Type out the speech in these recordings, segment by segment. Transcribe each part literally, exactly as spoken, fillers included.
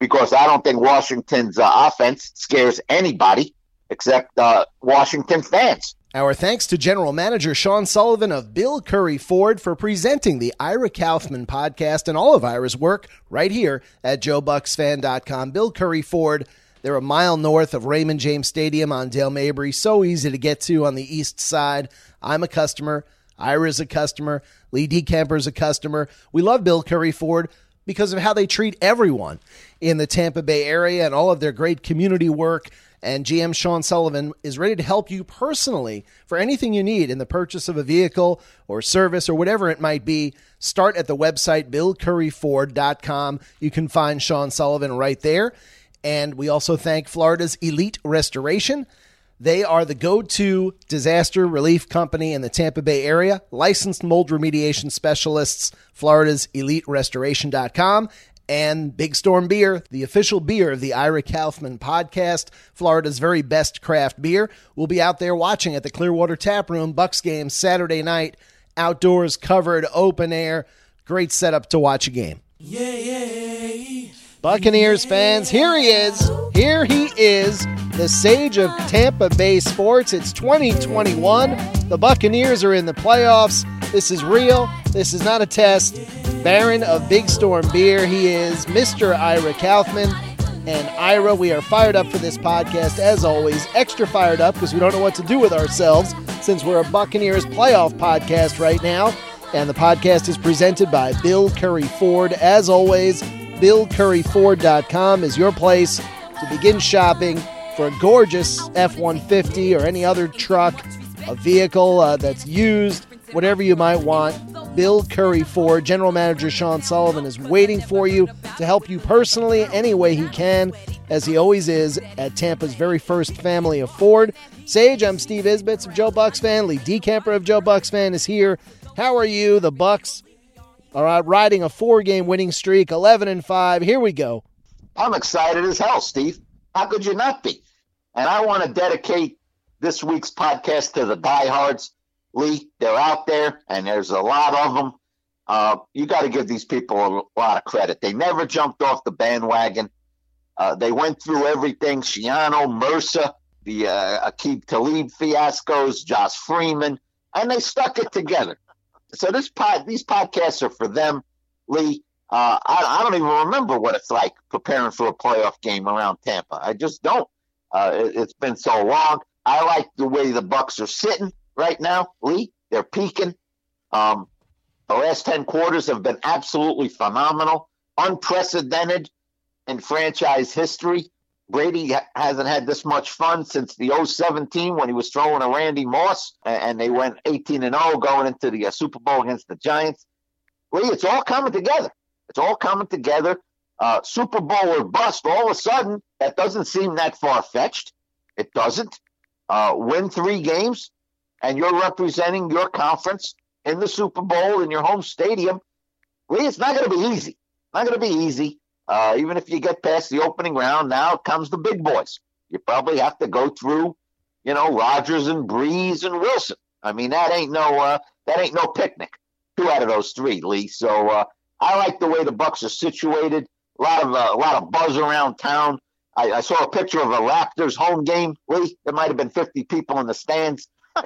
because I don't think Washington's uh, offense scares anybody except uh, Washington fans. Our thanks to General Manager Sean Sullivan of Bill Curry Ford for presenting the Ira Kaufman podcast and all of Ira's work right here at Joe Bucks Fan dot com. Bill Curry Ford, they're a mile north of Raymond James Stadium on Dale Mabry. So easy to get to on the east side. I'm a customer. Ira's a customer. Lee DeCamper's a customer. We love Bill Curry Ford because of how they treat everyone in the Tampa Bay area and all of their great community work. And G M Sean Sullivan is ready to help you personally for anything you need in the purchase of a vehicle or service or whatever it might be. Start at the website Bill Curry Ford dot com. You can find Sean Sullivan right there. And we also thank Florida's Elite Restoration. They are the go-to disaster relief company in the Tampa Bay area. Licensed mold remediation specialists, Florida's Elite Restoration dot com. And Big Storm Beer, the official beer of the Ira Kaufman podcast, Florida's very best craft beer. We'll be out there watching at the Clearwater Tap Room, Bucks game Saturday night, outdoors, covered, open air. Great setup to watch a game. Yeah, yeah. Buccaneers fans, here he is. Here he is, the sage of Tampa Bay sports. It's twenty twenty-one. The Buccaneers are in the playoffs. This is real. This is not a test. Baron of Big Storm Beer. He is Mister Ira Kaufman. And Ira, we are fired up for this podcast, as always. Extra fired up because we don't know what to do with ourselves since we're a Buccaneers playoff podcast right now. And the podcast is presented by Bill Curry Ford. As always, Bill Curry Ford dot com is your place to begin shopping for a gorgeous F one fifty or any other truck, a vehicle uh, that's used, whatever you might want. Bill Curry Ford, General Manager Sean Sullivan, is waiting for you to help you personally any way he can, as he always is at Tampa's very first family of Ford. Sage, I'm Steve Isbitz of Joe Bucks Fan. Lee DeCamper of Joe Bucks Fan is here. How are you? The Bucks are riding a four-game winning streak, eleven and five. Here we go. I'm excited as hell, Steve. How could you not be? And I want to dedicate this week's podcast to the diehards. Lee, they're out there, and there's a lot of them. Uh, you got to give these people a lot of credit. They never jumped off the bandwagon. Uh, they went through everything. Schiano, Mercer, the uh, Aqib Talib fiascos, Josh Freeman, and they stuck it together. So this pod, these podcasts are for them, Lee. Uh, I, I don't even remember what it's like preparing for a playoff game around Tampa. I just don't. Uh, it, it's been so long. I like the way the Bucks are sitting right now, Lee. They're peaking. Um, the last ten quarters have been absolutely phenomenal, unprecedented in franchise history. Brady ha- hasn't had this much fun since the oh seven team when he was throwing a Randy Moss, and, and they went eighteen and oh going into the uh, Super Bowl against the Giants. Lee, it's all coming together. It's all coming together. Uh, Super Bowl or bust. All of a sudden, that doesn't seem that far-fetched. It doesn't. Uh, win three games, and you're representing your conference in the Super Bowl in your home stadium. Lee, it's not going to be easy. Not going to be easy. Uh, even if you get past the opening round, now comes the big boys. You probably have to go through, you know, Rodgers and Breeze and Wilson. I mean, that ain't no uh, that ain't no picnic. Two out of those three, Lee. So uh, I like the way the Bucks are situated. A lot of uh, a lot of buzz around town. I, I saw a picture of a Raptors home game, Lee. There might have been fifty people in the stands.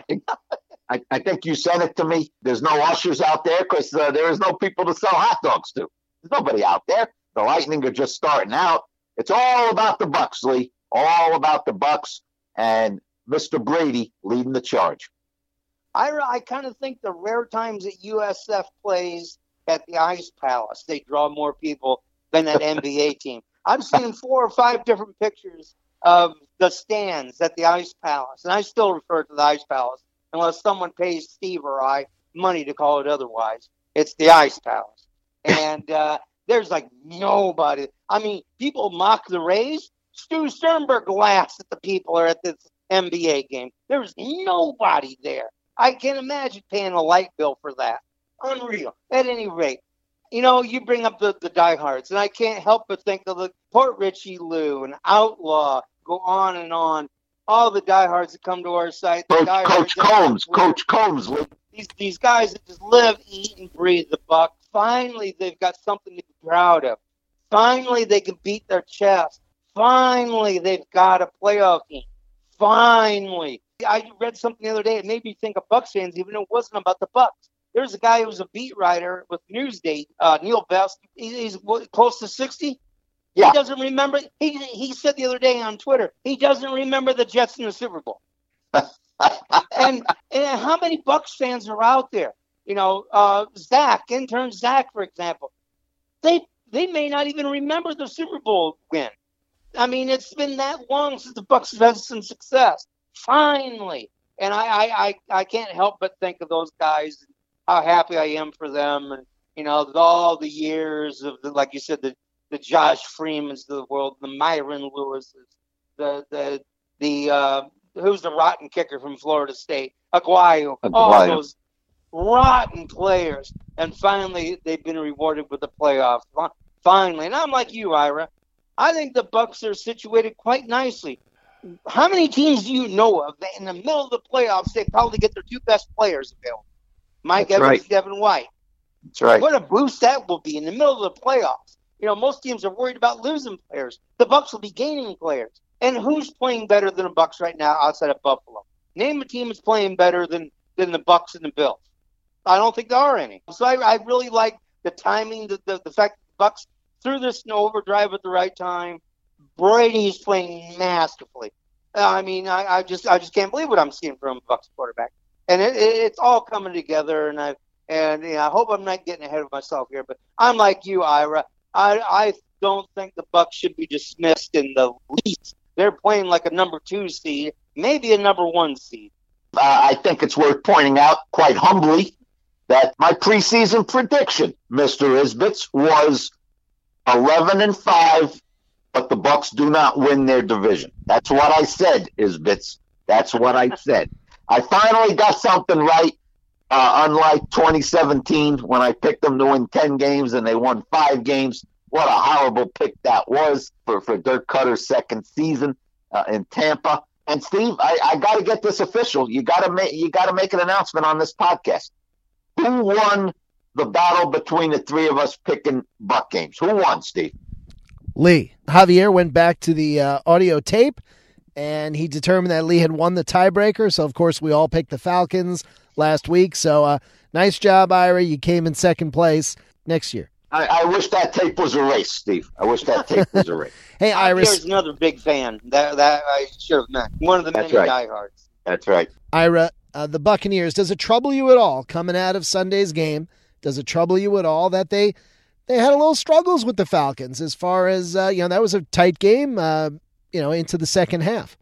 I, I think you sent it to me. There's no ushers out there because uh, there is no people to sell hot dogs to. There's nobody out there. The Lightning are just starting out. It's all about the Bucks, Lee. All about the Bucks and Mister Brady leading the charge. I, I kind of think the rare times that U S F plays at the Ice Palace, they draw more people than that N B A team. I've seen four or five different pictures of the stands at the Ice Palace, and I still refer to the Ice Palace unless someone pays Steve or I money to call it otherwise. It's the Ice Palace. And uh, there's like nobody. I mean, people mock the Rays. Stu Sternberg laughs at the people are at this N B A game. There's nobody there. I can't imagine paying a light bill for that. Unreal. At any rate, you know, you bring up the, the diehards, and I can't help but think of the Port Richie Lou and Outlaw, go on and on. All the diehards that come to our site. Coach, Coach Combs, Coach Combs. These, these guys that just live, eat, and breathe the Buck. Finally, they've got something to be proud of. Finally, they can beat their chest. Finally, they've got a playoff team. Finally. I read something the other day. It made me think of Bucs fans, even though it wasn't about the Bucs. There's a guy who was a beat writer with Newsday, uh, Neil Best. He, he's what, close to sixty. Yeah. He doesn't remember. He he said the other day on Twitter, he doesn't remember the Jets in the Super Bowl. and and how many Bucs fans are out there? You know, uh, Zach, intern Zach, for example. They they may not even remember the Super Bowl win. I mean, it's been that long since the Bucs have had some success. Finally. And I, I, I, I can't help but think of those guys, how happy I am for them. And, you know, all the years of, the, like you said, the, the Josh Freemans of the world, the Myron Lewises, the, the, the uh, who's the rotten kicker from Florida State? Aguayo. Aguayo. All those rotten players. And finally, they've been rewarded with the playoffs. Finally. And I'm like you, Ira. I think the Bucs are situated quite nicely. How many teams do you know of that in the middle of the playoffs they probably get their two best players available? Mike That's Evans, right. Devin White. That's right. What a boost that will be in the middle of the playoffs. You know, most teams are worried about losing players. The Bucs will be gaining players. And who's playing better than the Bucs right now outside of Buffalo? Name a team that's playing better than, than the Bucs and the Bills. I don't think there are any. So I, I really like the timing, the, the, the fact that the Bucs threw this in overdrive at the right time. Brady's playing masterfully. Uh, I mean, I, I just I just can't believe what I'm seeing from a Bucs quarterback. And it, it, it's all coming together. And I and you know, I hope I'm not getting ahead of myself here. But I'm like you, Ira. I I don't think the Bucs should be dismissed in the least. They're playing like a number two seed, maybe a number one seed. Uh, I think it's worth pointing out, quite humbly, that my preseason prediction, Mister Isbitz, was eleven and five. But the Bucs do not win their division. That's what I said, Isbitz. That's what I said. I finally got something right, uh, unlike twenty seventeen when I picked them to win ten games and they won five games. What a horrible pick that was for, for Dirk Cutter's second season uh, in Tampa. And Steve, I, I got to get this official. You got to make you got to make an announcement on this podcast. Who won the battle between the three of us picking Buck games? Who won, Steve? Lee. Javier went back to the uh, audio tape, and he determined that Lee had won the tiebreaker. So, of course, we all picked the Falcons last week. So, uh, nice job, Ira. You came in second place next year. I, I wish that tape was erased, Steve. I wish that tape was erased. Hey, Iris. Javier's another big fan. That that I should have met. One of the That's many right. diehards. That's right. Ira, uh, the Buccaneers, does it trouble you at all coming out of Sunday's game? Does it trouble you at all that they they had a little struggles with the Falcons as far as, uh, you know, that was a tight game, uh, you know, into the second half?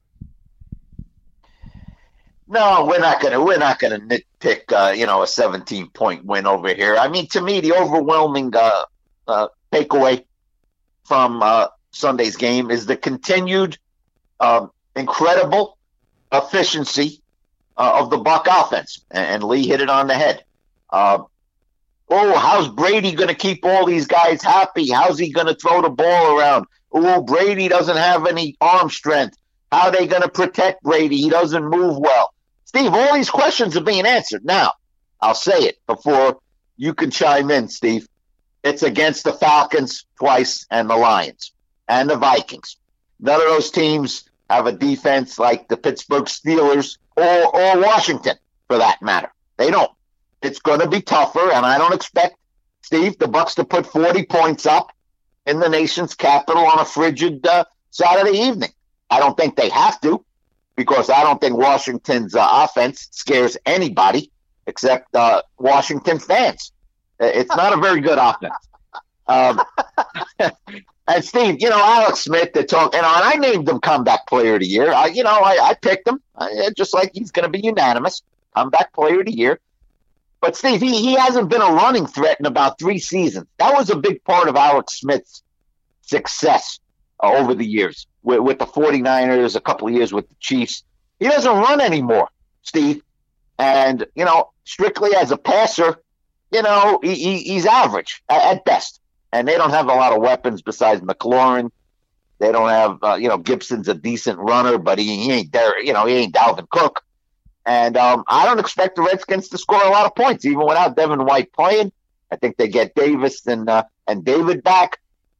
No, we're not gonna we're not gonna nitpick, uh, you know, a seventeen point win over here. I mean, to me, the overwhelming uh, uh, takeaway from uh, Sunday's game is the continued uh, incredible efficiency uh, of the Buck offense, and, and Lee hit it on the head. Uh, oh, how's Brady going to keep all these guys happy? How's he going to throw the ball around? Oh, Brady doesn't have any arm strength. How are they going to protect Brady? He doesn't move well. Steve, all these questions are being answered. Now, I'll say it before you can chime in, Steve. It's against the Falcons twice and the Lions and the Vikings. None of those teams have a defense like the Pittsburgh Steelers or, or Washington, for that matter. They don't. It's going to be tougher, and I don't expect, Steve, the Bucs to put forty points up in the nation's capital on a frigid uh, Saturday evening. I don't think they have to, because I don't think Washington's uh, offense scares anybody except uh, Washington fans. It's not a very good offense. Um, and Steve, you know, Alex Smith, they talk, you know, and I named him comeback player of the year. I, you know, I, I picked him, I, just like he's going to be unanimous, comeback player of the year. But Steve, he, he hasn't been a running threat in about three seasons. That was a big part of Alex Smith's success uh, over the years with, with the 49ers, a couple of years with the Chiefs. He doesn't run anymore, Steve. And, you know, strictly as a passer, you know, he, he, he's average at, at best. And they don't have a lot of weapons besides McLaurin. They don't have, uh, you know, Gibson's a decent runner, but he, he ain't there. You know, he ain't Dalvin Cook. And um, I don't expect the Redskins to score a lot of points, even without Devin White playing. I think they get Davis and uh, and David back.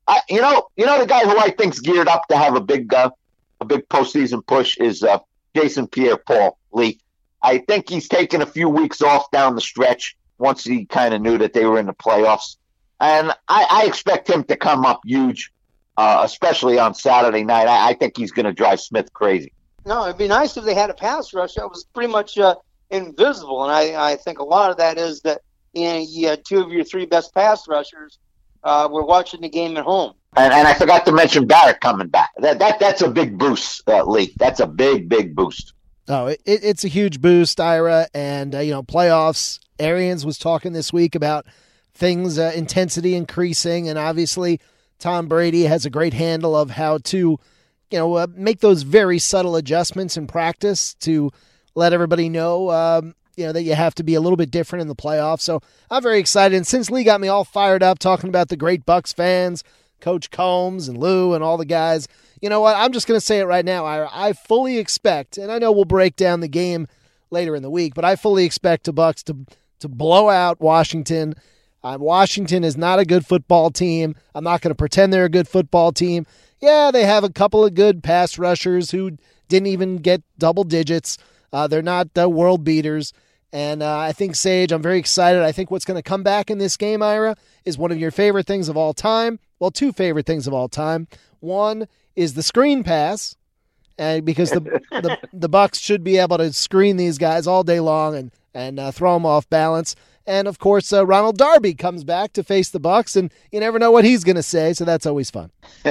I, you know, you know the guy who I think's geared up to have a big, uh, a big postseason push is uh, Jason Pierre-Paul, Lee. I think he's taken a few weeks off down the stretch once he kind of knew that they were in the playoffs, and I, I expect him to come up huge, uh, especially on Saturday night. I, I think he's going to drive Smith crazy. No, it'd be nice if they had a pass rush that was pretty much uh, invisible, and I, I think a lot of that is that you know, you had two of your three best pass rushers uh, were watching the game at home. And, and I forgot to mention Barrett coming back. That that that's a big boost, uh, Lee. That's a big, big boost. Oh, it, it's a huge boost, Ira, and uh, you know, playoffs. Arians was talking this week about things, uh, intensity increasing, and obviously Tom Brady has a great handle of how to, you know, uh, make those very subtle adjustments in practice to let everybody know, um, you know, that you have to be a little bit different in the playoffs. So I'm very excited. And since Lee got me all fired up talking about the great Bucs fans, Coach Combs and Lou and all the guys, you know what? I'm just going to say it right now, Ira. I fully expect, and I know we'll break down the game later in the week, but I fully expect the Bucs to to blow out Washington. Uh, Washington is not a good football team. I'm not going to pretend they're a good football team. Yeah, they have a couple of good pass rushers who didn't even get double digits. Uh, they're not uh, world beaters. And uh, I think, Sage, I'm very excited. I think what's going to come back in this game, Ira, is one of your favorite things of all time. Well, two favorite things of all time. One is the screen pass, and because the, the the Bucs should be able to screen these guys all day long and and uh, throw them off balance. And of course, uh, Ronald Darby comes back to face the Bucs, and you never know what he's going to say, so that's always fun.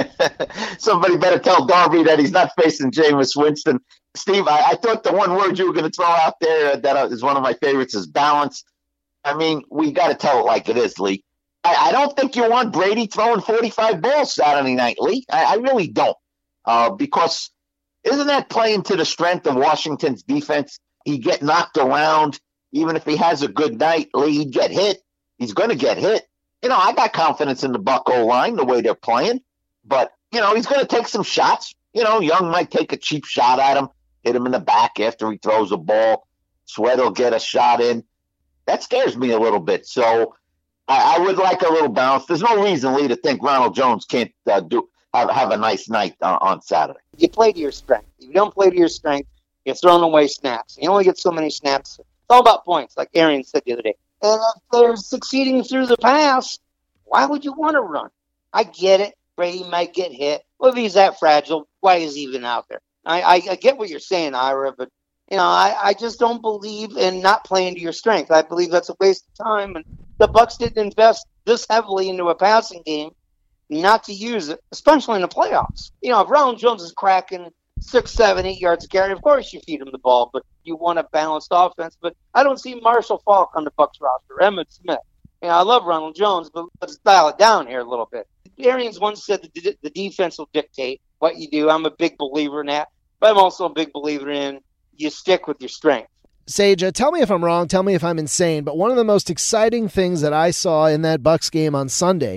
Somebody better tell Darby that he's not facing Jameis Winston. Steve, I, I thought the one word you were going to throw out there that is one of my favorites is balance. I mean, we got to tell it like it is, Lee. I, I don't think you want Brady throwing forty-five balls Saturday night, Lee. I, I really don't. Uh, because isn't that playing to the strength of Washington's defense? He get knocked around. Even if he has a good night, Lee, he'd get hit. He's going to get hit. You know, I got confidence in the Buck O-line, the way they're playing. But, you know, he's going to take some shots. You know, Young might take a cheap shot at him, hit him in the back after he throws a ball. Sweat will get a shot in. That scares me a little bit. So I, I would like a little balance. There's no reason, Lee, to think Ronald Jones can't uh, do have, have a nice night uh, on Saturday. You play to your strength. If you don't play to your strength, you're throwing away snaps. You only get so many snaps. It's all about points, like Arian said the other day. And if they're succeeding through the pass, why would you want to run? I get it. Brady might get hit. Well, if he's that fragile, why is he even out there? I, I, I get what you're saying, Ira, but you know, I, I just don't believe in not playing to your strength. I believe that's a waste of time. And the Bucs didn't invest this heavily into a passing game not to use it, especially in the playoffs. You know, if Ronald Jones is cracking six, seven, eight yards a carry, of course you feed him the ball, but you want a balanced offense. But I don't see Marshall Faulk on the Bucs roster, Emmitt Smith. You know, I love Ronald Jones, but let's dial it down here a little bit. Arians once said that the defense will dictate what you do. I'm a big believer in that, but I'm also a big believer in you stick with your strength. Sage, uh, tell me if I'm wrong, tell me if I'm insane, but one of the most exciting things that I saw in that Bucs game on Sunday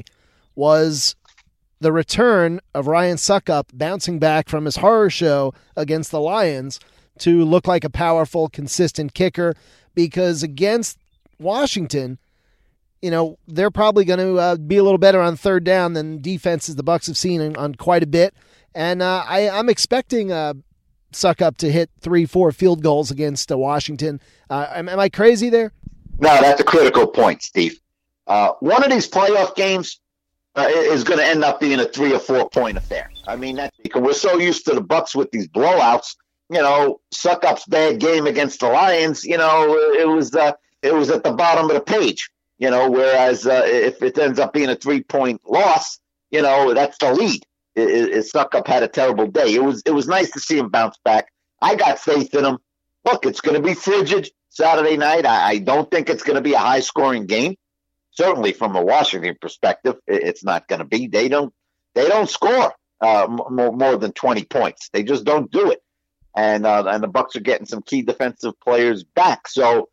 was the return of Ryan Suckup bouncing back from his horror show against the Lions to look like a powerful, consistent kicker, because against Washington, you know, they're probably going to uh, be a little better on third down than defenses the Bucs have seen on quite a bit. And uh, I, I'm expecting uh, Suckup to hit three, four field goals against uh, Washington. Uh, am, am I crazy there? No, that's a critical point, Steve. Uh, one of these playoff games uh, is going to end up being a three or four point affair. I mean, that's because we're so used to the Bucs with these blowouts. You know, Suckup's bad game against the Lions, you know, it was uh, it was at the bottom of the page. You know, whereas uh, if it ends up being a three-point loss, you know, that's the lead. It, it, it Suckup had a terrible day. It was it was nice to see him bounce back. I got faith in him. Look, it's going to be frigid Saturday night. I, I don't think it's going to be a high-scoring game. Certainly, from a Washington perspective, it, it's not going to be. They don't they don't score uh, more, more than twenty points. They just don't do it. And uh, and the Bucs are getting some key defensive players back. So,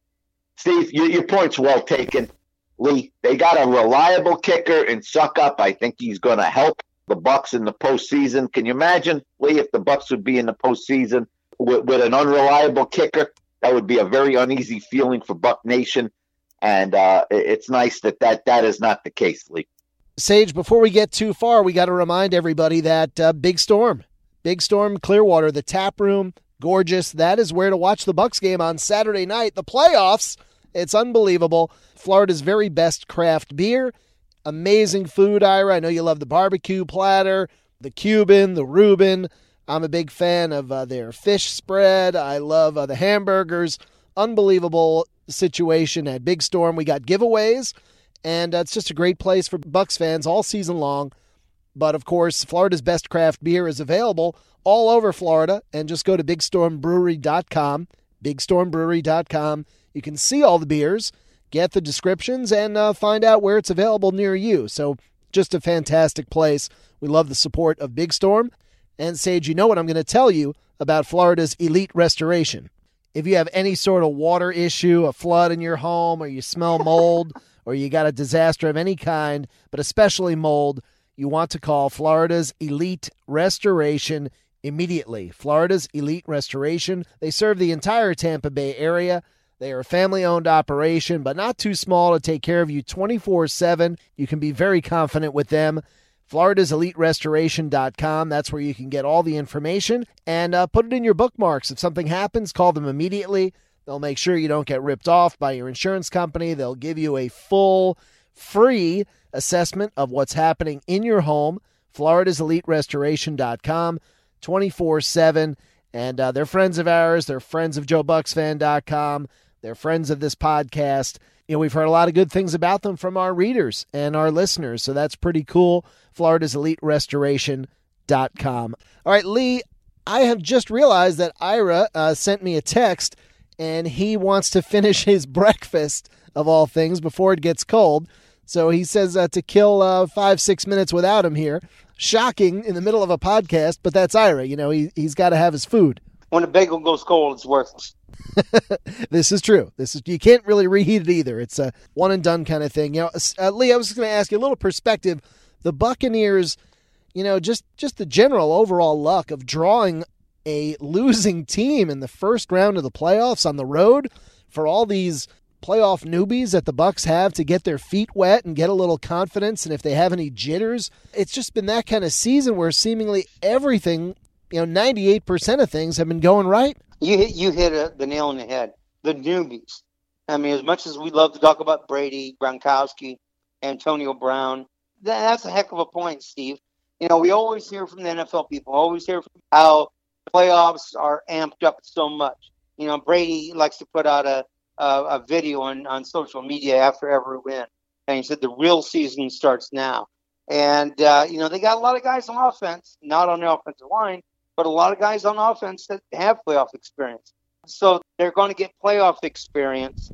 Steve, your, your point's well taken. Lee, they got a reliable kicker in Suckup. I think he's going to help the Bucs in the postseason. Can you imagine, Lee, if the Bucs would be in the postseason with, with an unreliable kicker? That would be a very uneasy feeling for Buck Nation. And uh, it's nice that, that that is not the case, Lee. Sage, before we get too far, we got to remind everybody that uh, Big Storm, Big Storm Clearwater, the tap room, gorgeous. That is where to watch the Bucs game on Saturday night. The playoffs, it's unbelievable. Florida's very best craft beer, amazing food, Ira. I know you love the barbecue platter, the Cuban, the Reuben. I'm a big fan of uh, their fish spread. I love uh, the hamburgers. Unbelievable situation at Big Storm. We got giveaways, and uh, it's just a great place for Bucs fans all season long. But, of course, Florida's best craft beer is available all over Florida, and just go to big storm brewery dot com, big storm brewery dot com. You can see all the beers, get the descriptions, and uh, find out where it's available near you. So just a fantastic place. We love the support of Big Storm. And, Sage, you know what I'm going to tell you about Florida's Elite Restoration. If you have any sort of water issue, a flood in your home, or you smell mold, or you got a disaster of any kind, but especially mold, you want to call Florida's Elite Restoration immediately. Florida's Elite Restoration. They serve the entire Tampa Bay area. They are a family-owned operation, but not too small to take care of you twenty-four seven. You can be very confident with them. Florida's Elite Restoration dot com. That's where you can get all the information and uh, put it in your bookmarks. If something happens, call them immediately. They'll make sure you don't get ripped off by your insurance company. They'll give you a full, free assessment of what's happening in your home. Florida's Elite Restoration dot com, twenty-four seven. And uh, they're friends of ours. They're friends of Joe Bucks Fan dot com. They're friends of this podcast. You know, we've heard a lot of good things about them from our readers and our listeners, so that's pretty cool. Florida's Elite Restoration dot com. All right, Lee, I have just realized that Ira uh, sent me a text, and he wants to finish his breakfast, of all things, before it gets cold. So he says uh, to kill uh, five, six minutes without him here. Shocking in the middle of a podcast, but that's Ira. You know, he, he's got to have his food. When a bagel goes cold, it's worthless. This is true. This is you can't really reheat it either. It's a one and done kind of thing. You know, uh, Lee, I was just going to ask you a little perspective. The Buccaneers, you know, just just the general overall luck of drawing a losing team in the first round of the playoffs on the road for all these playoff newbies that the Bucs have to get their feet wet and get a little confidence, and if they have any jitters, it's just been that kind of season where seemingly everything, you know, ninety-eight percent of things have been going right. You hit, you hit a, the nail on the head. The newbies. I mean, as much as we love to talk about Brady, Gronkowski, Antonio Brown, that, that's a heck of a point, Steve. You know, we always hear from the N F L people, always hear from how playoffs are amped up so much. You know, Brady likes to put out a, a, a video on, on social media after every win. And he said the real season starts now. And, uh, you know, they got a lot of guys on offense, not on the offensive line, but a lot of guys on offense that have playoff experience. So they're going to get playoff experience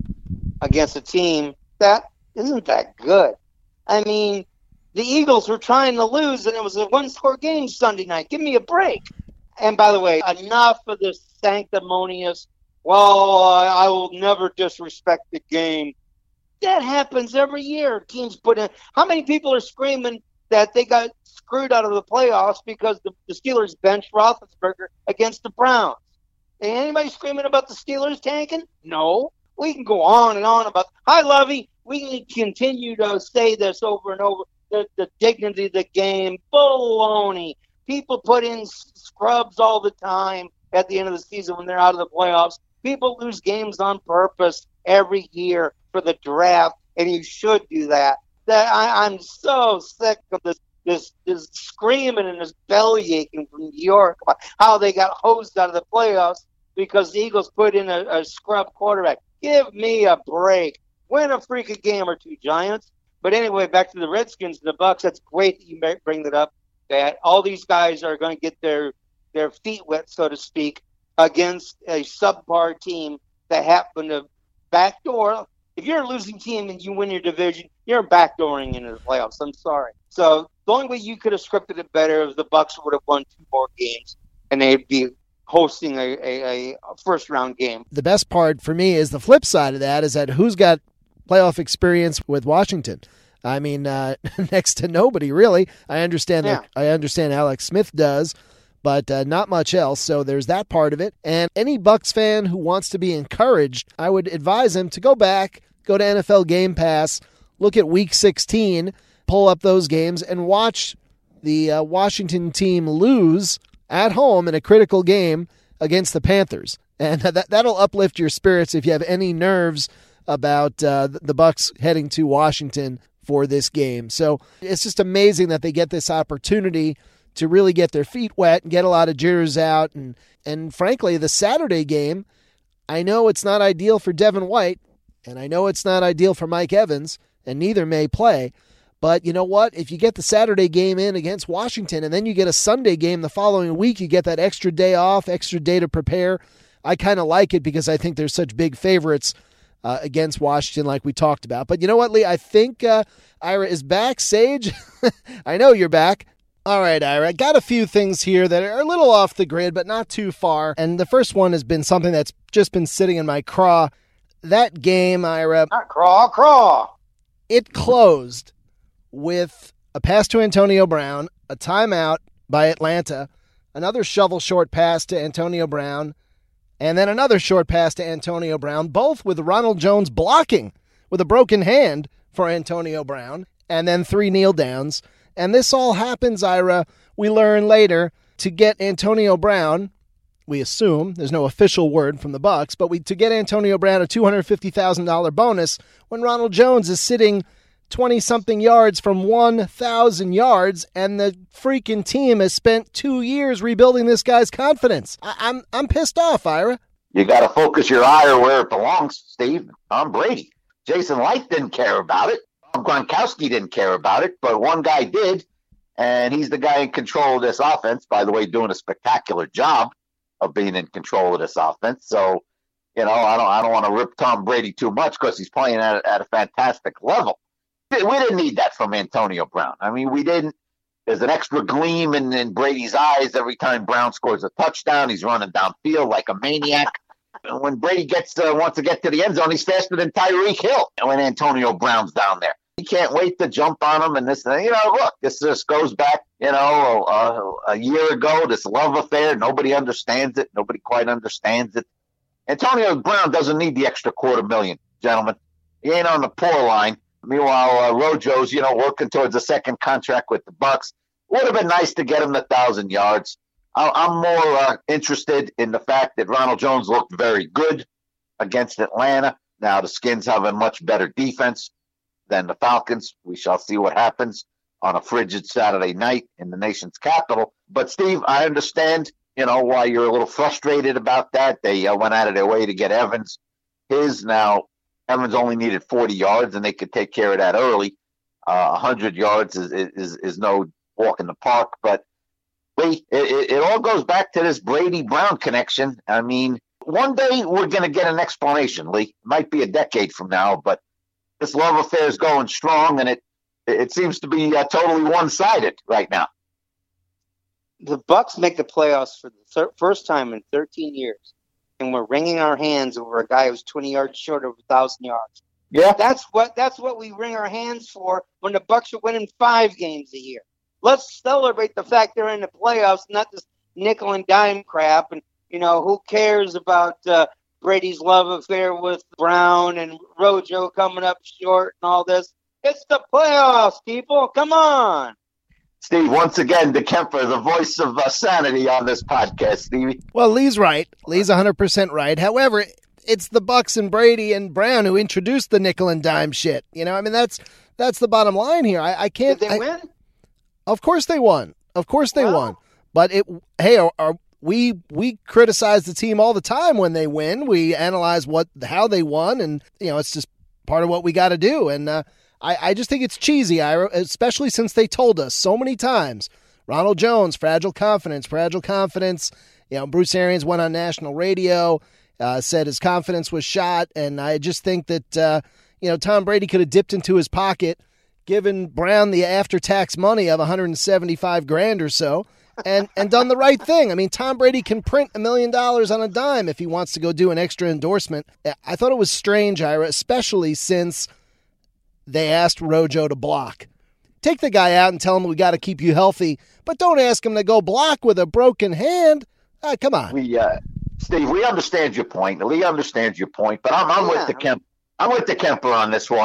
against a team that isn't that good. I mean, the Eagles were trying to lose, and it was a one-score game Sunday night. Give me a break. And by the way, enough of this sanctimonious, well, I will never disrespect the game. That happens every year. Teams put in. How many people are screaming that they got screwed out of the playoffs because the, the Steelers benched Roethlisberger against the Browns? Ain't anybody screaming about the Steelers tanking? No. We can go on and on about. Hi, Lovey. We can continue to say this over and over. The, the dignity of the game, baloney. People put in scrubs all the time at the end of the season when they're out of the playoffs. People lose games on purpose every year for the draft, and you should do that. That I, I'm so sick of this, this, this screaming and this belly aching from New York about how they got hosed out of the playoffs because the Eagles put in a, a scrub quarterback. Give me a break. Win a freaking game or two, Giants. But anyway, back to the Redskins and the Bucs. That's great that you bring that up, that all these guys are going to get their their feet wet, so to speak, against a subpar team that happened to backdoor. If you're a losing team and you win your division, you're backdooring into the playoffs. I'm sorry. So the only way you could have scripted it better is the Bucs would have won two more games, and they'd be hosting a, a, a first-round game. The best part for me is the flip side of that is that who's got playoff experience with Washington? I mean, uh, next to nobody, really. I understand yeah. that. I understand Alex Smith does, but uh, not much else. So there's that part of it. And any Bucs fan who wants to be encouraged, I would advise him to go back, go to N F L Game Pass, look at Week sixteen. pull up those games and watch the uh, Washington team lose at home in a critical game against the Panthers. And that, that'll uplift your spirits if you have any nerves about uh, the Bucs heading to Washington for this game. So it's just amazing that they get this opportunity to really get their feet wet and get a lot of jitters out. And, and frankly, the Saturday game, I know it's not ideal for Devin White, and I know it's not ideal for Mike Evans, and neither may play. But you know what? If you get the Saturday game in against Washington and then you get a Sunday game the following week, you get that extra day off, extra day to prepare. I kind of like it because I think there's such big favorites uh, against Washington like we talked about. But you know what, Lee? I think uh, Ira is back. Sage, I know you're back. All right, Ira, got a few things here that are a little off the grid, but not too far. And the first one has been something that's just been sitting in my craw. That game, Ira. Not craw, craw. It closed with a pass to Antonio Brown, a timeout by Atlanta, another shovel short pass to Antonio Brown, and then another short pass to Antonio Brown, both with Ronald Jones blocking with a broken hand for Antonio Brown, and then three kneel downs. And this all happens, Ira, we learn later, to get Antonio Brown, we assume, there's no official word from the Bucs, but we to get Antonio Brown a two hundred fifty thousand dollars bonus when Ronald Jones is sitting twenty-something yards from one thousand yards, and the freaking team has spent two years rebuilding this guy's confidence. I- I'm I'm pissed off, Ira. You got to focus your ire where it belongs, Steve. Tom Brady. Jason Licht didn't care about it. Gronkowski didn't care about it, but one guy did, and he's the guy in control of this offense, by the way, doing a spectacular job of being in control of this offense. So, you know, I don't I don't want to rip Tom Brady too much because he's playing at, at a fantastic level. We didn't need that from Antonio Brown. I mean, we didn't. There's an extra gleam in, in Brady's eyes every time Brown scores a touchdown. He's running downfield like a maniac. And when Brady gets uh, wants to get to the end zone, he's faster than Tyreek Hill. And when Antonio Brown's down there, he can't wait to jump on him. And this, you know, look, this just goes back, you know, a, a year ago. This love affair, nobody understands it. Nobody quite understands it. Antonio Brown doesn't need the extra quarter million, gentlemen. He ain't on the poor line. Meanwhile, uh, Rojo's, you know, working towards a second contract with the Bucs. Would have been nice to get him the thousand yards. I- I'm more uh, interested in the fact that Ronald Jones looked very good against Atlanta. Now the Skins have a much better defense than the Falcons. We shall see what happens on a frigid Saturday night in the nation's capital. But Steve, I understand, you know, why you're a little frustrated about that. They uh, went out of their way to get Evans. His now. Evans only needed forty yards, and they could take care of that early. Uh, one hundred yards is, is is no walk in the park. But, Lee, it, it all goes back to this Brady-Brown connection. I mean, one day we're going to get an explanation, Lee. It might be a decade from now, but this love affair is going strong, and it it seems to be uh, totally one-sided right now. The Bucs make the playoffs for the thir- first time in thirteen years. And we're wringing our hands over a guy who's twenty yards short of a thousand yards. Yeah, that's what that's what we wring our hands for when the Bucs are winning five games a year. Let's celebrate the fact they're in the playoffs, not this nickel and dime crap. And you know, who cares about uh, Brady's love affair with Brown and Rojo coming up short and all this? It's the playoffs, people. Come on. Steve, once again, DeKemper, the voice of uh, sanity on this podcast, Stevie. Well, Lee's right. Lee's one hundred percent right. However, it's the Bucs and Brady and Brown who introduced the nickel and dime shit. You know, I mean, that's that's the bottom line here. I, I can't. Did they I, win? Of course they won. Of course they Well, won. But it. Hey, are, are, we we criticize the team all the time when they win. We analyze what how they won, and you know, it's just part of what we got to do. And uh, I, I just think it's cheesy, Ira, especially since they told us so many times, Ronald Jones, fragile confidence, fragile confidence. You know, Bruce Arians went on national radio, uh, said his confidence was shot, and I just think that, uh, you know, Tom Brady could have dipped into his pocket, given Brown the after-tax money of one hundred seventy-five grand or so, and, and done the right thing. I mean, Tom Brady can print a million dollars on a dime if he wants to go do an extra endorsement. I thought it was strange, Ira, especially since they asked Rojo to block. Take the guy out and tell him we got to keep you healthy, but don't ask him to go block with a broken hand. Uh, come on. We, uh, Steve, we understand your point. Lee understands your point, but I'm, I'm Yeah. with the Kemp. I'm with the Kemper on this one.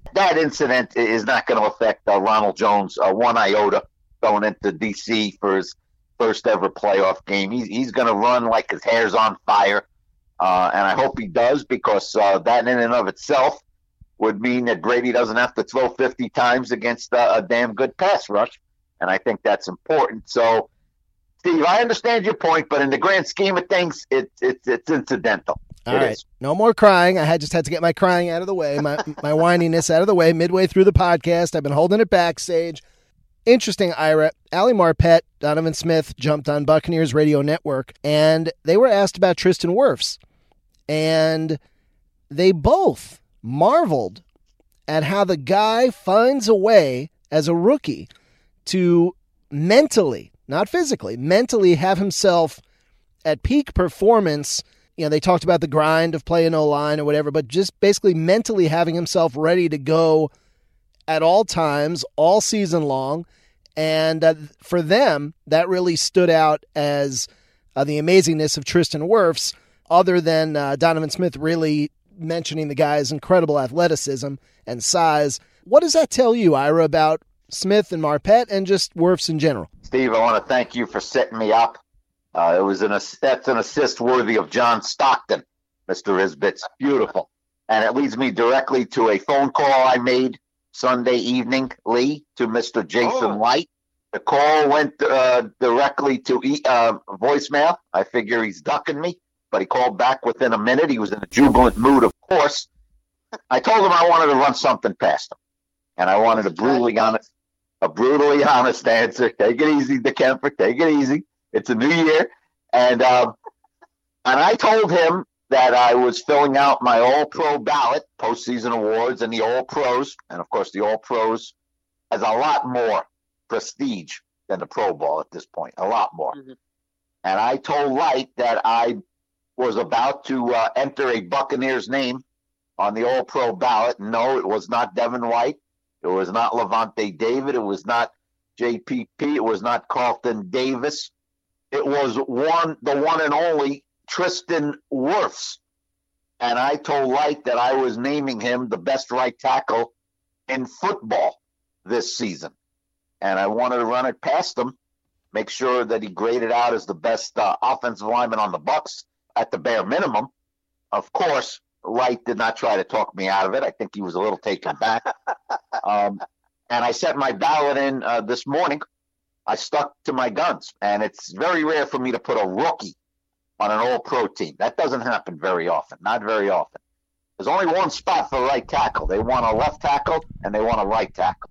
that incident is not going to affect uh, Ronald Jones uh, one iota going into D C for his first ever playoff game. He's, he's going to run like his hair's on fire, uh, and I hope he does, because uh, that in and of itself would mean that Brady doesn't have to throw fifty times against uh, a damn good pass rush, and I think that's important. So, Steve, I understand your point, but in the grand scheme of things, it, it, it's incidental. All it right, is. No more crying. I had just had to get my crying out of the way, my my whininess out of the way midway through the podcast. I've been holding it backstage. Interesting, Ira. Ali Marpet, Donovan Smith jumped on Buccaneers Radio Network, and they were asked about Tristan Wirfs, and they both marveled at how the guy finds a way as a rookie to mentally, not physically, mentally have himself at peak performance. You know, they talked about the grind of playing O-line or whatever, but just basically mentally having himself ready to go at all times, all season long. And uh, for them, that really stood out as uh, the amazingness of Tristan Wirfs, other than uh, Donovan Smith really mentioning the guy's incredible athleticism and size. What does that tell you, Ira, about Smith and Marpet and just Wirfs in general? Steve, I want to thank you for setting me up. Uh, it was an that's an assist worthy of John Stockton, Mister Isbitz. Beautiful. And it leads me directly to a phone call I made Sunday evening, Lee, to Mister Jason Oh. White. The call went uh, directly to e- uh, voicemail. I figure he's ducking me, but he called back within a minute. He was in a jubilant mood, of course. I told him I wanted to run something past him, and I wanted a brutally honest, a brutally honest answer. Take it easy, DeKemper. Take it easy. It's a new year, and um, and I told him that I was filling out my All-Pro ballot, postseason awards, and the All-Pros, and of course the All-Pros has a lot more prestige than the Pro Bowl at this point, a lot more. Mhm. And I told Light that I was about to uh, enter a Buccaneers name on the All-Pro ballot. No, it was not Devin White. It was not Levante David. It was not J P P. It was not Carlton Davis. It was one, the one and only Tristan Wirfs. And I told Light that I was naming him the best right tackle in football this season. And I wanted to run it past him, make sure that he graded out as the best uh, offensive lineman on the Bucs at the bare minimum. Of course, Light did not try to talk me out of it. I think he was a little taken back. um, and I sent my ballot in uh, this morning. I stuck to my guns, and it's very rare for me to put a rookie on an all-pro team. That doesn't happen very often, not very often. There's only one spot for right tackle. They want a left tackle, and they want a right tackle.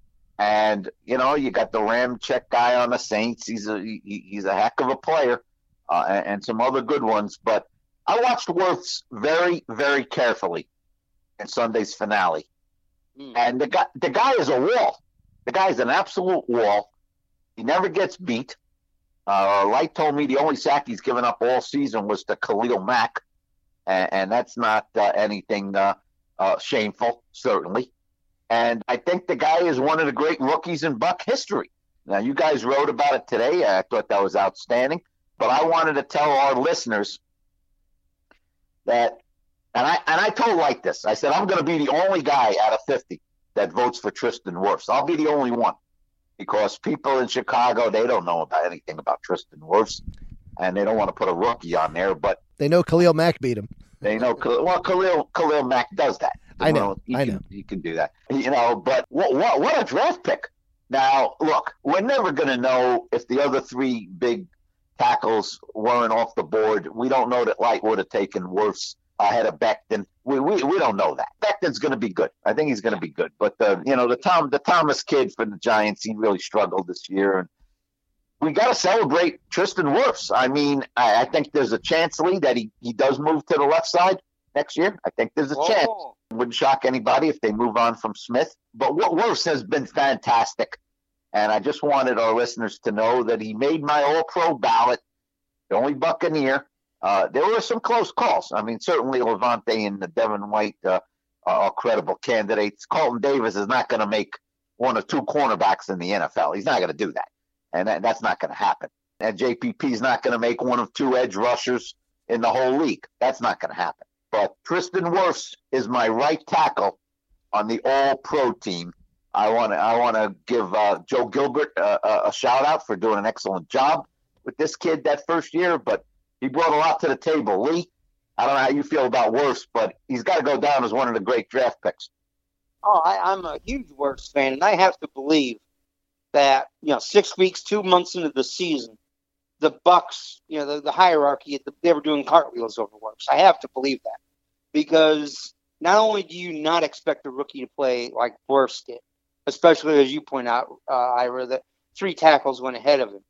And, you know, you got the Ramczyk guy on the Saints. He's a he, he's a heck of a player, uh, and, and some other good ones. But I watched Wirfs very, very carefully in Sunday's finale. Mm. And the guy, the guy is a wall. The guy is an absolute wall. He never gets beat. Uh, Light told me the only sack he's given up all season was to Khalil Mack, and, and that's not uh, anything uh, uh, shameful, certainly. And I think the guy is one of the great rookies in Buck history. Now, you guys wrote about it today. I thought that was outstanding. But I wanted to tell our listeners that, and I and I told Light this. I said, I'm going to be the only guy out of fifty that votes for Tristan Wirfs. I'll be the only one. Because people in Chicago, they don't know about anything about Tristan Wirfs, and they don't want to put a rookie on there. But They know Khalil Mack beat him. they know, well, Khalil, Khalil Mack does that. I know, Well, he I can, know. He can do that. You know, but what, what, what a draft pick. Now, look, we're never going to know if the other three big tackles weren't off the board. We don't know that Light would have taken Wirfs ahead of Becton. We, we we don't know that. Becton's going to be good. I think he's going to be good. But the you know the Tom the Thomas kid for the Giants, he really struggled this year, and we got to celebrate Tristan Wirfs. I mean, I, I think there's a chance, Lee, that he, he does move to the left side next year. I think there's a Whoa. chance. Wouldn't shock anybody if they move on from Smith. But what Wirfs has been fantastic, and I just wanted our listeners to know that he made my All-Pro ballot, the only Buccaneer. Uh, there were some close calls. I mean, certainly Levante and the Devin White uh, are credible candidates. Carlton Davis is not going to make one or two cornerbacks in the N F L. He's not going to do that, and that, that's not going to happen. And J P P is not going to make one of two edge rushers in the whole league. That's not going to happen. But Tristan Wirfs is my right tackle on the All-Pro team. I want to I want to give uh, Joe Gilbert uh, a, a shout out for doing an excellent job with this kid that first year, but he brought a lot to the table. Lee, I don't know how you feel about Wirfs, but he's got to go down as one of the great draft picks. Oh, I, I'm a huge Wirfs fan, and I have to believe that, you know, six weeks, two months into the season, the Bucks, you know, the, the hierarchy, they were doing cartwheels over Wirfs. I have to believe that, because not only do you not expect a rookie to play like Wirfs did, especially as you point out, uh, Ira, that three tackles went ahead of him,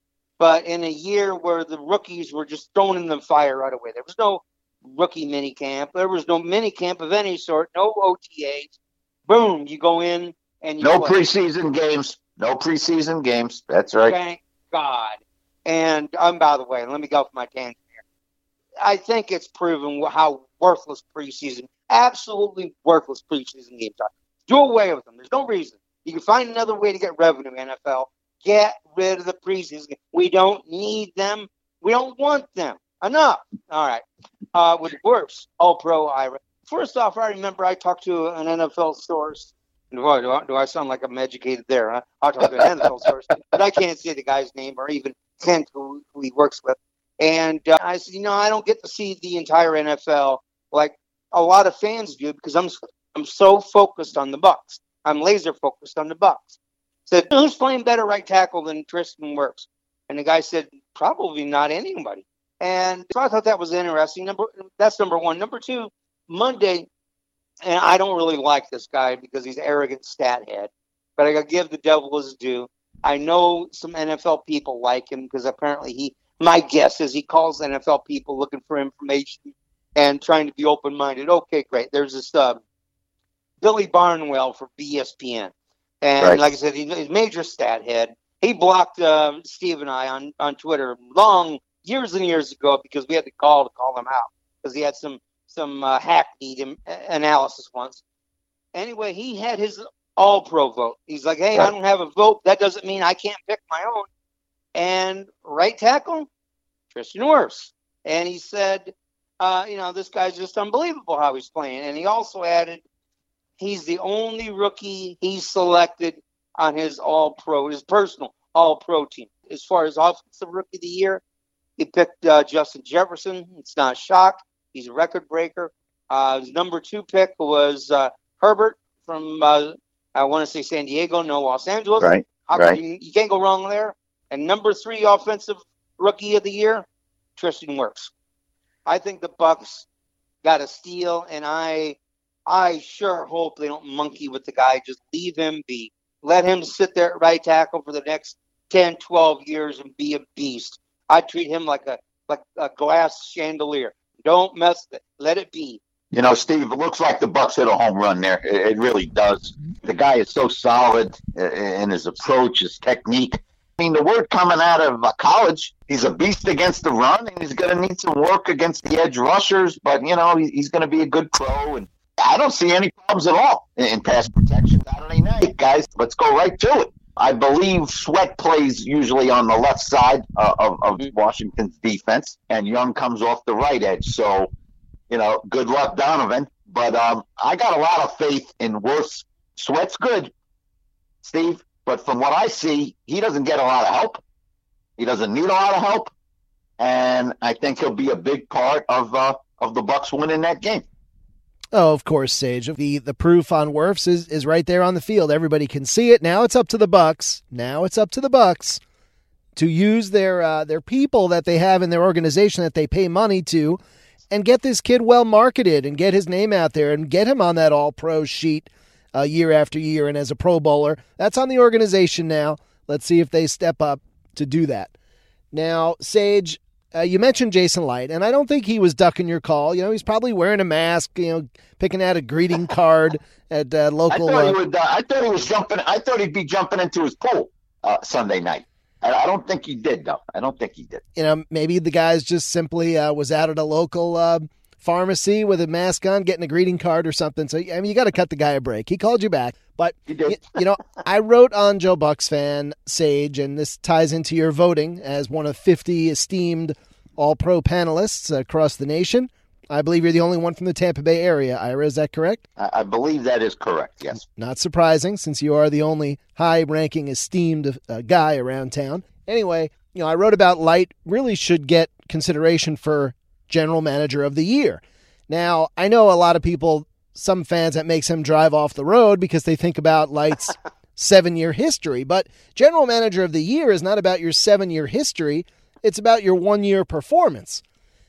but in a year where the rookies were just thrown in the fire right away, there was no rookie mini camp, there was no mini camp of any sort, no O T As. Boom, you go in and you no play. preseason games. No preseason games. That's right. Thank God. And um, by the way, let me go for my tangent here. I think it's proven how worthless preseason, absolutely worthless preseason games are. Do away with them. There's no reason. You can find another way to get revenue, N F L. Get rid of the preseason. We don't need them. We don't want them. Enough. All right. Uh, with Wirfs, All-Pro Ira. First off, I remember I talked to an N F L source. Boy, do I, do I sound like I'm educated there, huh? I'll talk to an N F L source, but I can't say the guy's name or even hint who, who he works with. And uh, I said, you know, I don't get to see the entire N F L like a lot of fans do, because I'm I'm so focused on the Bucks. I'm laser focused on the Bucks. Said, who's playing better right tackle than Tristan Wirfs? And the guy said, probably not anybody. And so I thought that was interesting. Number that's number one. Number two, Monday. And I don't really like this guy because he's an arrogant stat head, but I got to give the devil his due. I know some N F L people like him because apparently he, my guess is he calls N F L people looking for information and trying to be open-minded. Okay, great. There's this uh, Billy Barnwell for B S P N. And right. Like I said, he's a major stat head. He blocked uh, Steve and I on, on Twitter long, years and years ago because we had to call to call him out because he had some some uh, hackneyed analysis once. Anyway, he had his all-pro vote. He's like, hey, I don't have a vote. That doesn't mean I can't pick my own. And right tackle, Tristan Wirfs. And he said, uh, you know, this guy's just unbelievable how he's playing. And he also added, he's the only rookie he's selected on his all-pro, his personal all-pro team. As far as offensive rookie of the year, he picked uh, Justin Jefferson. It's not a shock. He's a record breaker. Uh, his number two pick was uh, Herbert from, uh, I want to say San Diego, no Los Angeles. Right, right. You, you can't go wrong there. And number three offensive rookie of the year, Tristan Wirfs. I think the Bucks got a steal, and I I sure hope they don't monkey with the guy. Just leave him be. Let him sit there at right tackle for the next ten, twelve years and be a beast. I treat him like a like a glass chandelier. Don't mess with it. Let it be. You know, Steve, it looks like the Bucks hit a home run there. It, it really does. The guy is so solid in his approach, his technique. I mean, the word coming out of uh, college, he's a beast against the run, and he's going to need some work against the edge rushers. But, you know, he, he's going to be a good pro. And I don't see any problems at all in, in pass protection Saturday night, guys. Let's go right to it. I believe Sweat plays usually on the left side uh, of, of Washington's defense, and Young comes off the right edge. So, you know, good luck, Donovan. But um, I got a lot of faith in Wirfs. Sweat's good, Steve, but from what I see, he doesn't get a lot of help. He doesn't need a lot of help, and I think he'll be a big part of uh, of the Bucks winning that game. Oh, of course, Sage. The the proof on Wirfs is, is right there on the field. Everybody can see it. Now it's up to the Bucks. Now it's up to the Bucks to use their uh, their people that they have in their organization that they pay money to and get this kid well marketed and get his name out there and get him on that all-pro sheet uh, year after year and as a Pro Bowler. That's on the organization now. Let's see if they step up to do that. Now, Sage, Uh, you mentioned Jason Light, and I don't think he was ducking your call. You know, he's probably wearing a mask, you know, picking out a greeting card at uh, local. I thought, uh, he would, uh, I thought he was jumping. I thought he'd be jumping into his pool uh, Sunday night. I, I don't think he did, though. I don't think he did. You know, maybe the guy's just simply uh, was out at a local uh, pharmacy with a mask on, getting a greeting card or something. So, I mean, you got to cut the guy a break. He called you back. But, you, you know, I wrote on Joe Bucks Fan, Sage, and this ties into your voting as one of fifty esteemed all-pro panelists across the nation. I believe you're the only one from the Tampa Bay area, Ira. Is that correct? I, I believe that is correct, yes. Not surprising, since you are the only high-ranking, esteemed uh, guy around town. Anyway, you know, I wrote about Light really should get consideration for General Manager of the Year. Now, I know a lot of people, some fans, that makes him drive off the road because they think about Light's seven-year history. But General Manager of the Year is not about your seven-year history. It's about your one-year performance.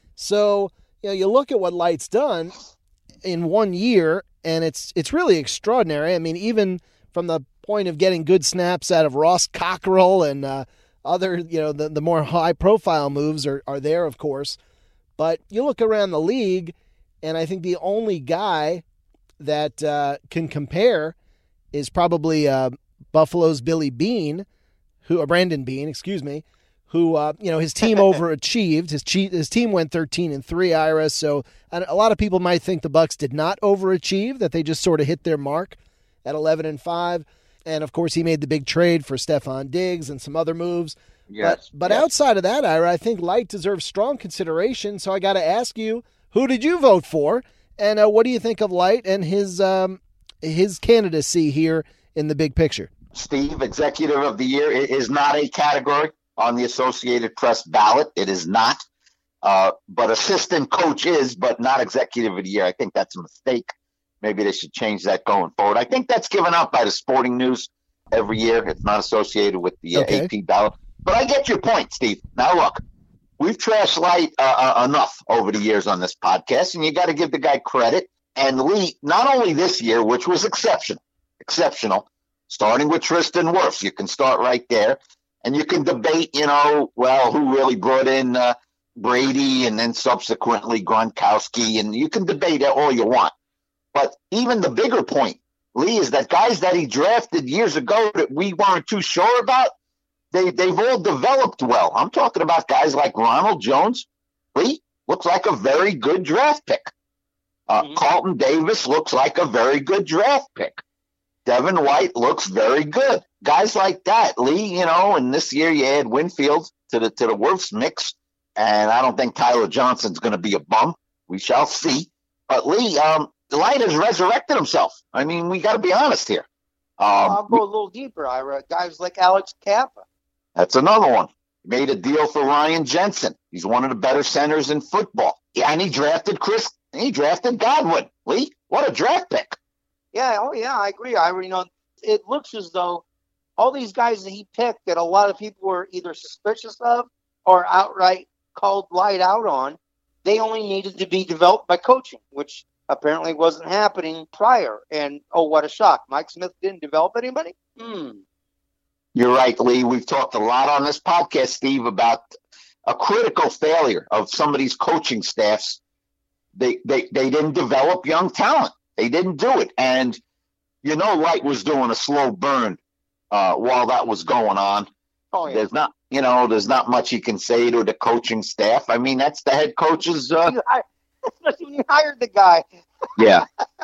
So, you know, you look at what Light's done in one year, and it's it's really extraordinary. I mean, even from the point of getting good snaps out of Ross Cockrell and uh, other, you know, the, the more high-profile moves are, are there, of course. But you look around the league, and I think the only guy that uh, can compare is probably uh, Buffalo's Billy Beane, who, or Brandon Beane, excuse me, who, uh, you know, his team overachieved. His, che- his team went thirteen and three, Ira. So a lot of people might think the Bucs did not overachieve, that they just sort of hit their mark at eleven and five. And, of course, he made the big trade for Stephon Diggs and some other moves. Yes. But, but yes. outside of that, Ira, I think Light deserves strong consideration. So I got to ask you, who did you vote for? And uh, what do you think of Light and his um, his candidacy here in the big picture? Steve, Executive of the Year is not a category on the Associated Press ballot. It is not. Uh, but assistant coach is, but not Executive of the Year. I think that's a mistake. Maybe they should change that going forward. I think that's given out by the Sporting News every year. It's not associated with the uh, okay. A P ballot. But I get your point, Steve. Now, look, we've trashed Light uh, uh, enough over the years on this podcast, and you got to give the guy credit. And Lee, not only this year, which was exceptional, exceptional, starting with Tristan Wirfs. You can start right there. And you can debate, you know, well, who really brought in uh, Brady and then subsequently Gronkowski. And you can debate it all you want. But even the bigger point, Lee, is that guys that he drafted years ago that we weren't too sure about, they, they've all developed well. I'm talking about guys like Ronald Jones. Lee looks like a very good draft pick. Uh, mm-hmm. Carlton Davis looks like a very good draft pick. Devin White looks very good. Guys like that, Lee, you know, and this year you add Winfield to the to the Wirfs mix, and I don't think Tyler Johnson's going to be a bum. We shall see. But Lee, um, Light has resurrected himself. I mean, we got to be honest here. Um, I'll go a little deeper, Ira. Guys like Alex Kappa. That's another one. He made a deal for Ryan Jensen. He's one of the better centers in football. Yeah, and he drafted Chris. He drafted Godwin. Lee, what a draft pick. Yeah, oh yeah, I agree. I you know, it looks as though all these guys that he picked that a lot of people were either suspicious of or outright called Light out on, they only needed to be developed by coaching, which apparently wasn't happening prior. And oh, what a shock! Mike Smith didn't develop anybody. Hmm. You're right, Lee. We've talked a lot on this podcast, Steve, about a critical failure of some of these coaching staffs. They they they didn't develop young talent. They didn't do it. And, you know, Light was doing a slow burn uh, while that was going on. Oh, yeah. There's not, you know, there's not much he can say to the coaching staff. I mean, that's the head coach's. Uh, Especially when you hired the guy. yeah.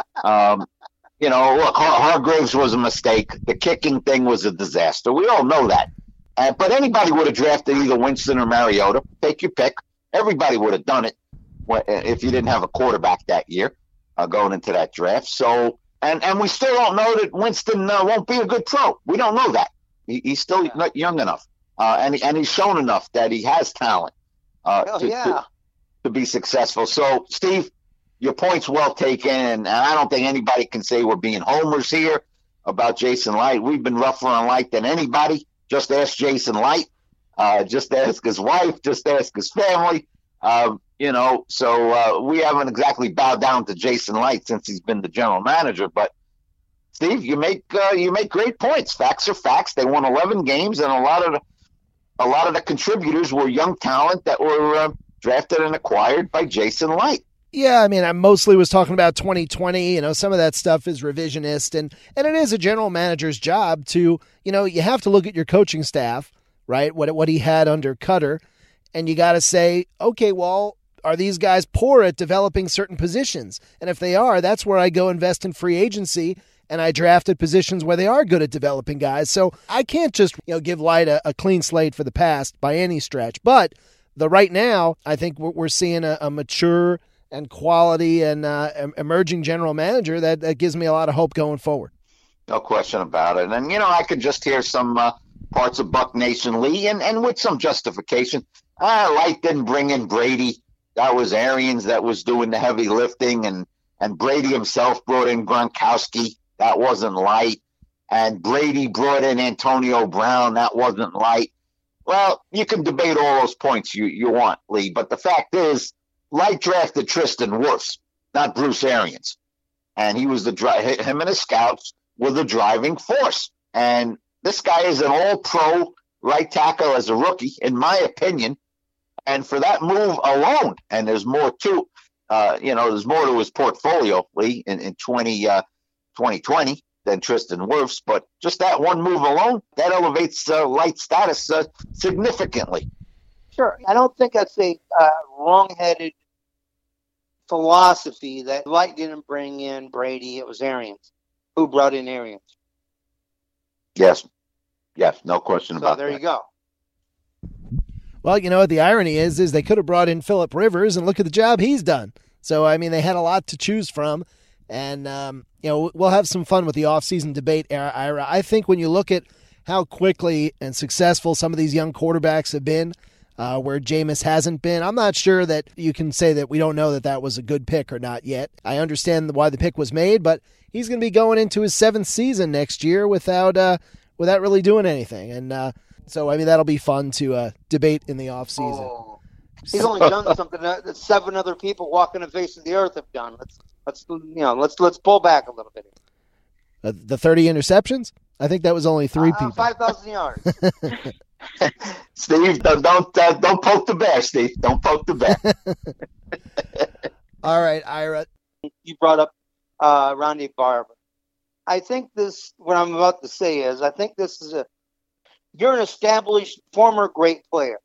Um, you know, look, Har- Hargraves was a mistake. The kicking thing was a disaster. We all know that. Uh, but anybody would have drafted either Winston or Mariota. Take your pick. Everybody would have done it if you didn't have a quarterback that year. Uh, going into that draft. So, and, and we still don't know that Winston uh, won't be a good pro. We don't know that. He, he's still yeah. not young enough. Uh, and, and he's shown enough that he has talent uh, oh, to, yeah. to, to be successful. So, Steve, your point's well taken. And, and I don't think anybody can say we're being homers here about Jason Light. We've been rougher on Light than anybody. Just ask Jason Light. Uh, just ask his wife. Just ask his family. Um, You know, so uh, we haven't exactly bowed down to Jason Light since he's been the general manager. But Steve, you make uh, you make great points. Facts are facts. They won eleven games, and a lot of the, a lot of the contributors were young talent that were uh, drafted and acquired by Jason Light. Yeah, I mean, I mostly was talking about twenty twenty. You know, some of that stuff is revisionist, and and it is a general manager's job to, you know, you have to look at your coaching staff, right? What what he had under Cutter, and you got to say, okay, well, are these guys poor at developing certain positions? And if they are, that's where I go invest in free agency, and I drafted positions where they are good at developing guys. So I can't just, you know, give Light a, a clean slate for the past by any stretch. But the right now, I think we're, we're seeing a, a mature and quality and uh, emerging general manager, that, that gives me a lot of hope going forward. No question about it. And, you know, I could just hear some uh, parts of Buck Nation Lee, and, and with some justification. Uh, Light didn't bring in Brady. That was Arians that was doing the heavy lifting, and, and Brady himself brought in Gronkowski. That wasn't Light. And Brady brought in Antonio Brown. That wasn't Light. Well, you can debate all those points you, you want, Lee, but the fact is, Light drafted Tristan Wirfs, not Bruce Arians. And he was the dri- him and his scouts were the driving force. And this guy is an all-pro right tackle as a rookie, in my opinion. And for that move alone, and there's more to, uh, you know, there's more to his portfolio, Lee, in, in twenty, uh, twenty twenty than Tristan Wirfs. But just that one move alone, that elevates uh, Light's status uh, significantly. Sure. I don't think that's a uh, wrong-headed philosophy that Light didn't bring in Brady. It was Arians who brought in Arians. Yes. Yes, no question so about there that. you go. Well, you know what the irony is, is they could have brought in Phillip Rivers, and look at the job he's done. So, I mean, they had a lot to choose from. And, um, you know, we'll have some fun with the offseason debate, Ira. I think when you look at how quickly and successful some of these young quarterbacks have been, uh, where Jameis hasn't been, I'm not sure that you can say that we don't know that that was a good pick or not yet. I understand why the pick was made, but he's going to be going into his seventh season next year without uh, without really doing anything. And uh, so, I mean, that'll be fun to uh, debate in the offseason. Oh, he's only done something that that seven other people walking the face of the earth have done. Let's let's you know let's let's pull back a little bit. Uh, the thirty interceptions? I think that was only three uh, people. Five thousand yards. Steve, don't don't, uh, don't poke the bear, Steve. Don't poke the bear. All right, Ira. You brought up uh, Ronde Barber. I think this, what I'm about to say is, I think this is a, you're an established former great player.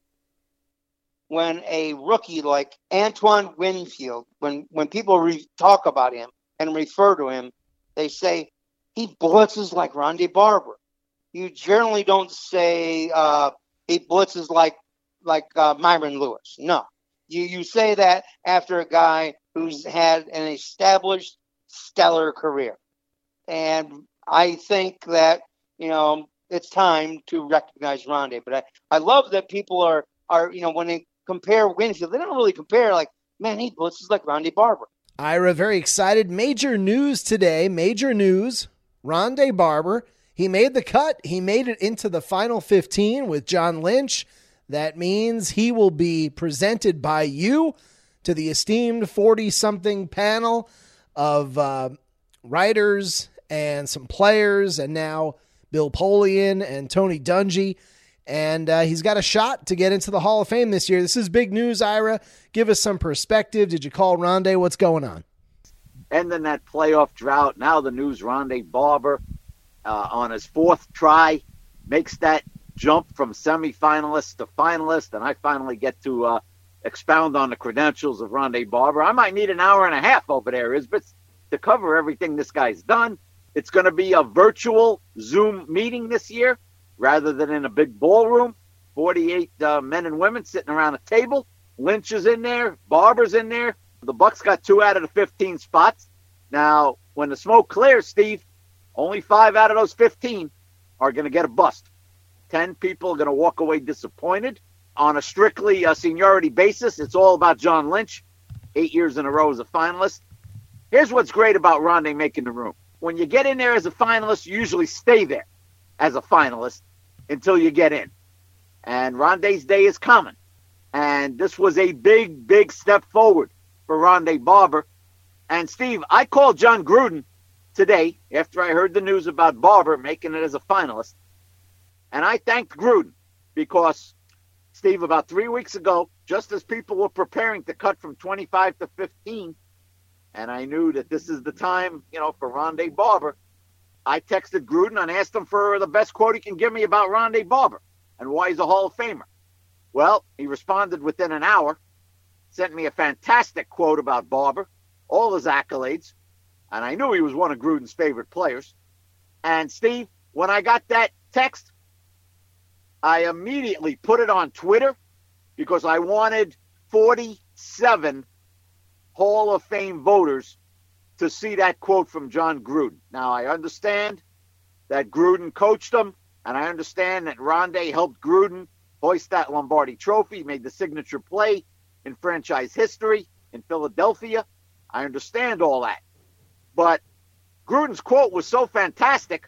When a rookie like Antoine Winfield, when, when people re- talk about him and refer to him, they say, he blitzes like Ronde Barber. You generally don't say uh, he blitzes like like uh, Myron Lewis. No. You you say that after a guy who's had an established stellar career. And I think that, you know, it's time to recognize Ronde. But I, I love that people are, are, you know, when they compare Winfield, they don't really compare like, man, he blitzes like Ronde Barber. Ira, very excited. Major news today. Major news. Ronde Barber. He made the cut. He made it into the final fifteen with John Lynch. That means he will be presented by you to the esteemed forty-something panel of uh, writers and some players, and now Bill Polian and Tony Dungy. And uh, he's got a shot to get into the Hall of Fame this year. This is big news, Ira. Give us some perspective. Did you call Ronde? What's going on? Ending that playoff drought. Now the news, Ronde Barber, uh, on his fourth try, makes that jump from semifinalist to finalist, and I finally get to uh, expound on the credentials of Ronde Barber. I might need an hour and a half over there, Isbitz, to cover everything this guy's done. It's going to be a virtual Zoom meeting this year rather than in a big ballroom. forty-eight uh, men and women sitting around a table. Lynch is in there. Barber's in there. The Bucks got two out of the fifteen spots. Now, when the smoke clears, Steve, only five out of those fifteen are going to get a bust. Ten people are going to walk away disappointed. On a strictly uh, seniority basis, it's all about John Lynch, eight years in a row as a finalist. Here's what's great about Ronde making the room. When you get in there as a finalist, you usually stay there as a finalist until you get in. And Ronde's day is coming. And this was a big, big step forward for Ronde Barber. And, Steve, I called John Gruden today after I heard the news about Barber making it as a finalist. And I thanked Gruden because, Steve, about three weeks ago, just as people were preparing to cut from twenty-five to fifteen, and I knew that this is the time, you know, for Ronde Barber, I texted Gruden and asked him for the best quote he can give me about Ronde Barber and why he's a Hall of Famer. Well, he responded within an hour, sent me a fantastic quote about Barber, all his accolades, and I knew he was one of Gruden's favorite players. And, Steve, when I got that text, I immediately put it on Twitter because I wanted forty-seven Hall of Fame voters to see that quote from John Gruden. Now, I understand that Gruden coached them, and I understand that Rondé helped Gruden hoist that Lombardi trophy, made the signature play in franchise history in Philadelphia. I understand all that. But Gruden's quote was so fantastic,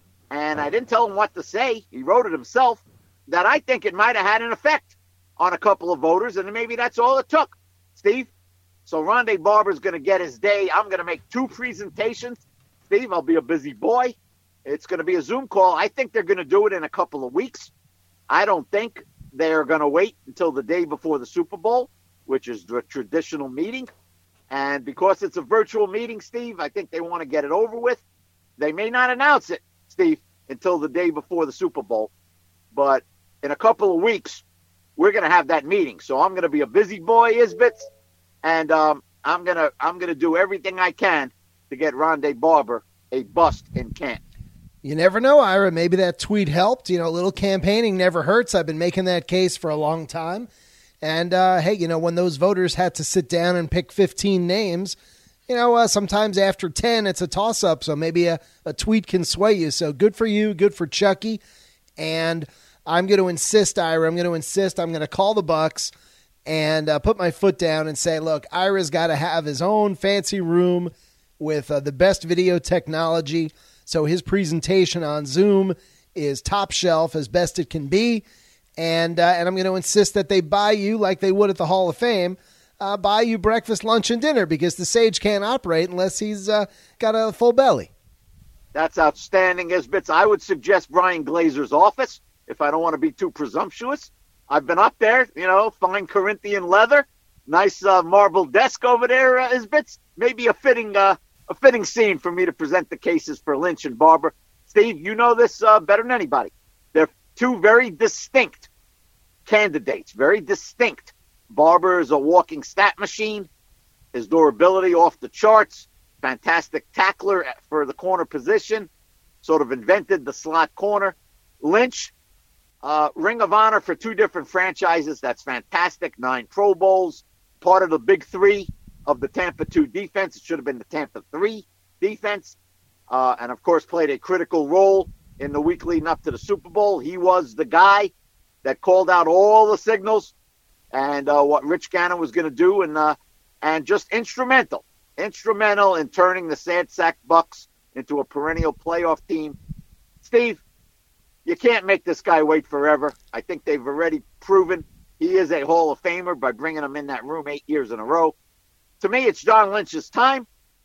and I didn't tell him what to say. He wrote it himself, that I think it might have had an effect on a couple of voters, and maybe that's all it took, Steve. So Rondé Barber's going to get his day. I'm going to make two presentations. Steve, I'll be a busy boy. It's going to be a Zoom call. I think they're going to do it in a couple of weeks. I don't think they're going to wait until the day before the Super Bowl, which is the traditional meeting. And because it's a virtual meeting, Steve, I think they want to get it over with. They may not announce it, Steve, until the day before the Super Bowl. But in a couple of weeks, we're going to have that meeting. So I'm going to be a busy boy, Isbitz, and um, I'm going to I'm going to do everything I can to get Rondé Barber a bust in Canton. You never know, Ira. Maybe that tweet helped. You know, a little campaigning never hurts. I've been making that case for a long time. And, uh, hey, you know, when those voters had to sit down and pick fifteen names, you know, uh, sometimes after ten, it's a toss-up. So maybe a, a tweet can sway you. So good for you. Good for Chucky. And I'm going to insist, Ira, I'm going to insist. I'm going to call the Bucks and uh, put my foot down and say, look, Ira's got to have his own fancy room with uh, the best video technology. So his presentation on Zoom is top shelf as best it can be. And uh, and I'm going to insist that they buy you, like they would at the Hall of Fame, uh, buy you breakfast, lunch, and dinner, because the Sage can't operate unless he's uh, got a full belly. That's outstanding, Isbitz. I would suggest Brian Glazer's office, if I don't want to be too presumptuous. I've been up there, you know, fine Corinthian leather, nice uh, marble desk over there, uh, Isbitz. Maybe a fitting uh, a fitting scene for me to present the cases for Lynch and Barber. Steve, you know this uh, better than anybody. They're two very distinct candidates, very distinct. Barber is a walking stat machine. His durability off the charts. Fantastic tackler for the corner position. Sort of invented the slot corner. Lynch, uh, Ring of Honor for two different franchises. That's fantastic. Nine Pro Bowls. Part of the big three of the Tampa two defense. It should have been the Tampa three defense. Uh, and, of course, played a critical role in the week leading up to the Super Bowl. He was the guy that called out all the signals and uh, what Rich Gannon was going to do, and uh, and just instrumental, instrumental in turning the Sad Sack Bucks into a perennial playoff team. Steve, you can't make this guy wait forever. I think they've already proven he is a Hall of Famer by bringing him in that room eight years in a row. To me, it's John Lynch's time,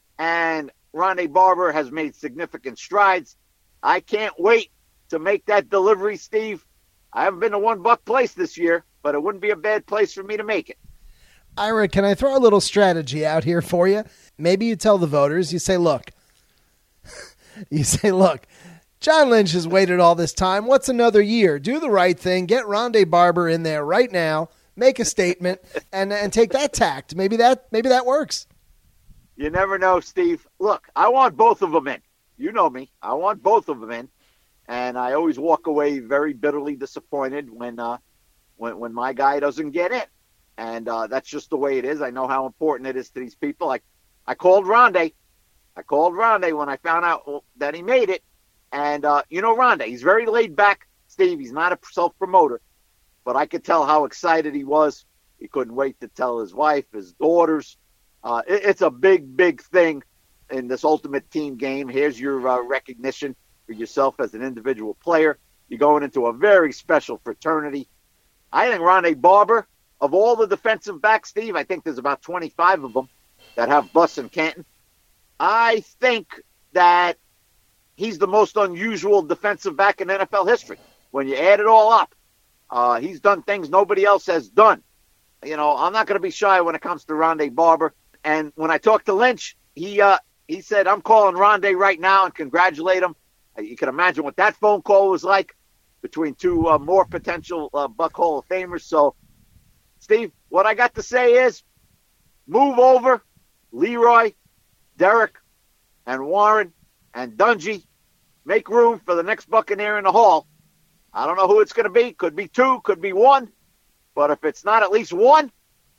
and Rondé Barber has made significant strides. I can't wait to make that delivery, Steve. I haven't been to One Buck Place this year, but it wouldn't be a bad place for me to make it. Ira, can I throw a little strategy out here for you? Maybe you tell the voters, you say, look, you say, look, John Lynch has waited all this time. What's another year? Do the right thing. Get Rondé Barber in there right now. Make a statement and and take that tact. Maybe that maybe that works. You never know, Steve. Look, I want both of them in. You know me. I want both of them in. And I always walk away very bitterly disappointed when uh, when when my guy doesn't get in. And uh, that's just the way it is. I know how important it is to these people. I, I called Rondé. I called Rondé when I found out that he made it. And, uh, you know, Rondé, he's very laid back, Steve. He's not a self-promoter. But I could tell how excited he was. He couldn't wait to tell his wife, his daughters. Uh, it, it's a big, big thing in this ultimate team game. Here's your uh, recognition for yourself as an individual player. You're going into a very special fraternity. I think Rondé Barber, of all the defensive backs, Steve, I think there's about twenty-five of them that have busts in Canton. I think that he's the most unusual defensive back in N F L history. When you add it all up, uh, he's done things nobody else has done. You know, I'm not going to be shy when it comes to Rondé Barber. And when I talked to Lynch, he uh, he said, I'm calling Rondé right now and congratulate him. You can imagine what that phone call was like between two uh, more potential uh, Buck Hall of Famers. So, Steve, what I got to say is move over Leroy, Derek, and Warren, and Dungy. Make room for the next Buccaneer in the Hall. I don't know who it's going to be. Could be two, could be one. But if it's not at least one,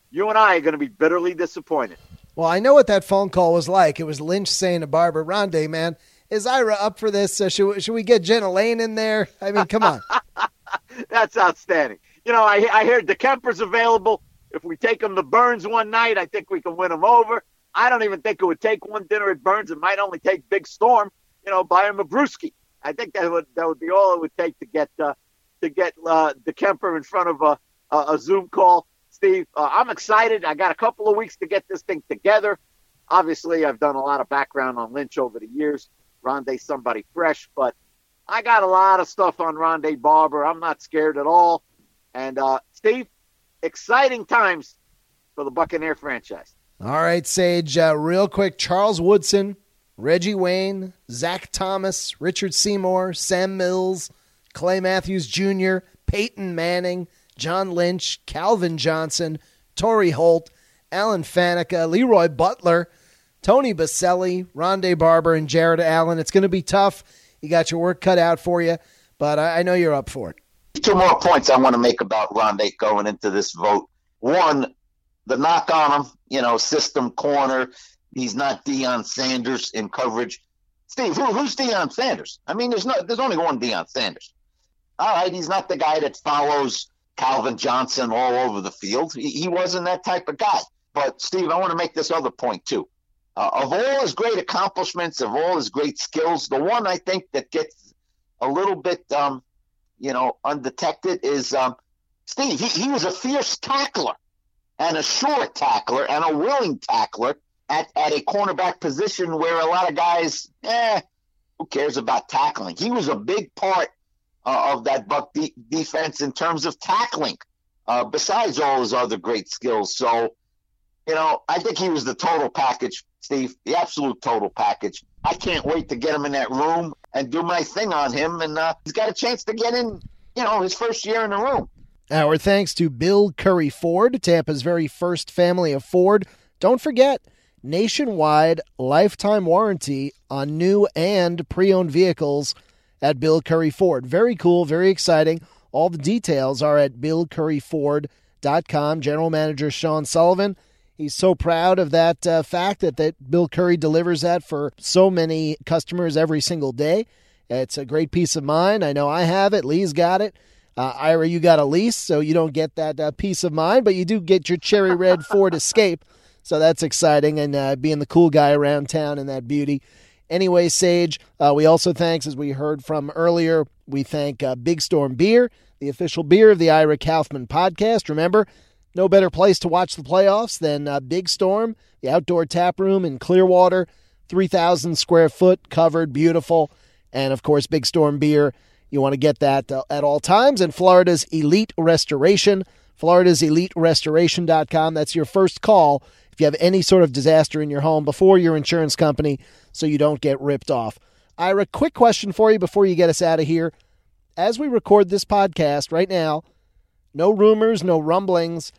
you and I are going to be bitterly disappointed. Well, I know what that phone call was like. It was Lynch saying to Barber, Rondé, man, is Ira up for this? Uh, should, should we get Jenna Lane in there? I mean, come on. That's outstanding. You know, I, I hear DeKemper's available. If we take him to Burns one night, I think we can win him over. I don't even think it would take one dinner at Burns. It might only take Big Storm, you know, buy him a brewski. I think that would that would be all it would take to get uh, to get uh, DeKemper in front of a, a, a Zoom call. Steve, uh, I'm excited. I got a couple of weeks to get this thing together. Obviously, I've done a lot of background on Lynch over the years. Rondé's somebody fresh, but I got a lot of stuff on Rondé Barber. I'm not scared at all. And, uh, Steve, exciting times for the Buccaneer franchise. All right, Sage, uh, real quick, Charles Woodson, Reggie Wayne, Zach Thomas, Richard Seymour, Sam Mills, Clay Matthews Junior, Peyton Manning, John Lynch, Calvin Johnson, Torrey Holt, Alan Faneca, Leroy Butler, Tony Baselli, Rondé Barber, and Jared Allen. It's going to be tough. You got your work cut out for you, but I, I know you're up for it. Two more points I want to make about Rondé going into this vote. One, the knock on him, you know, system corner. He's not Deion Sanders in coverage. Steve, who, who's Deion Sanders? I mean, there's no, there's only one Deion Sanders. All right, he's not the guy that follows Calvin Johnson all over the field. He, he wasn't that type of guy. But, Steve, I want to make this other point, too. Uh, of all his great accomplishments, of all his great skills, the one I think that gets a little bit, um, you know, undetected is, um, Steve, he, he was a fierce tackler and a short tackler and a willing tackler at, at a cornerback position where a lot of guys, eh, who cares about tackling? He was a big part uh, of that Buck de- defense in terms of tackling, uh, besides all his other great skills. So, you know, I think he was the total package, Steve, the absolute total package. I can't wait to get him in that room and do my thing on him. And uh, he's got a chance to get in, you know, his first year in the room. Our thanks to Bill Curry Ford, Tampa's very first family of Ford. Don't forget, nationwide lifetime warranty on new and pre-owned vehicles at Bill Curry Ford. Very cool, very exciting. All the details are at bill curry ford dot com. General Manager Sean Sullivan, he's so proud of that uh, fact that, that Bill Curry delivers that for so many customers every single day. It's a great peace of mind. I know I have it. Lee's got it. Uh, Ira, you got a lease, so you don't get that uh, peace of mind, but you do get your cherry red Ford Escape. So that's exciting, and uh, being the cool guy around town and that beauty. Anyway, Sage, uh, we also thanks, as we heard from earlier, we thank uh, Big Storm Beer, the official beer of the Ira Kaufman podcast. Remember, no better place to watch the playoffs than uh, Big Storm, the outdoor tap room in Clearwater, three thousand square foot, covered, beautiful. And, of course, Big Storm Beer, you want to get that uh, at all times. And Florida's Elite Restoration, Florida's Elite Restoration dot com. That's your first call if you have any sort of disaster in your home before your insurance company so you don't get ripped off. Ira, quick question for you before you get us out of here. As we record this podcast right now, no rumors, no rumblings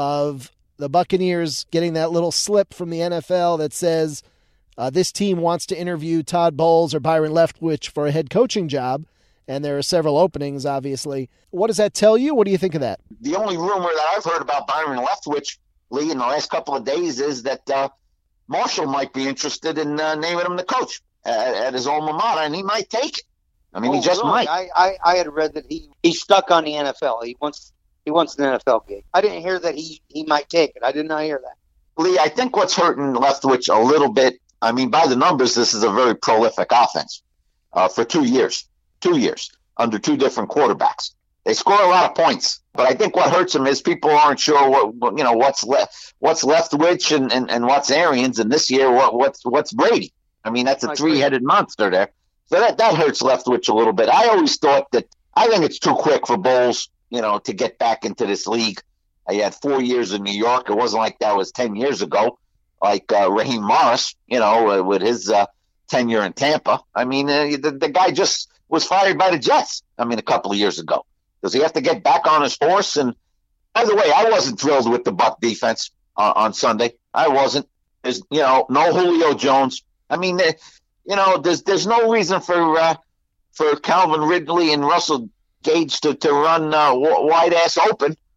of the Buccaneers getting that little slip from the N F L that says uh, this team wants to interview Todd Bowles or Byron Leftwich for a head coaching job, and there are several openings, obviously. What does that tell you? What do you think of that? The only rumor that I've heard about Byron Leftwich, Lee, in the last couple of days is that uh, Marshall might be interested in uh, naming him the coach at, at his alma mater, and he might take it. I mean, oh, he just really? might. I, I, I had read that he, he's stuck on the N F L. He wants he wants an N F L gig. I didn't hear that he, he might take it. I did not hear that. Lee, I think what's hurting Leftwich a little bit, I mean, by the numbers, this is a very prolific offense uh, for two years, two years under two different quarterbacks. They score a lot of points, but I think what hurts them is people aren't sure what, you know, what's left, what's Leftwich and, and, and what's Arians, and this year what what's what's Brady. I mean, that's a three-headed monster there. So that, that hurts Leftwich a little bit. I always thought that I think it's too quick for Bowles, you know, to get back into this league. He had four years in New York. It wasn't like that was ten years ago, like uh, Raheem Morris, you know, uh, with his uh, tenure in Tampa. I mean, uh, the, the guy just was fired by the Jets, I mean, a couple of years ago. Does he have to get back on his horse? And by the way, I wasn't thrilled with the Buck defense uh, on Sunday. I wasn't. There's, you know, no Julio Jones. I mean, uh, you know, there's there's no reason for uh, for Calvin Ridley and Russell Gage to, to run uh, wide ass open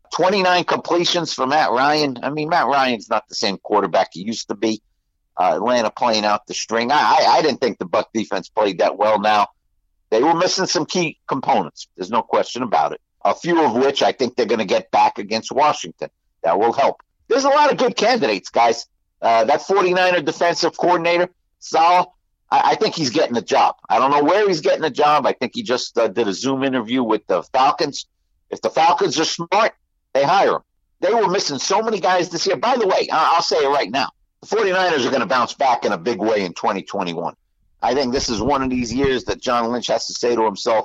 twenty-nine completions for Matt Ryan. I mean, Matt Ryan's not the same quarterback he used to be. Uh, Atlanta playing out the string. I, I, I didn't think the Buck defense played that well now. They were missing some key components. There's no question about it. A few of which I think they're going to get back against Washington. That will help. There's a lot of good candidates, guys. Uh, that 49er defensive coordinator, Saleh, I, I think he's getting the job. I don't know where he's getting the job. I think he just uh, did a Zoom interview with the Falcons. If the Falcons are smart, they hire him. They were missing so many guys this year. By the way, I- I'll say it right now. The 49ers are going to bounce back in a big way in twenty twenty-one. I think this is one of these years that John Lynch has to say to himself,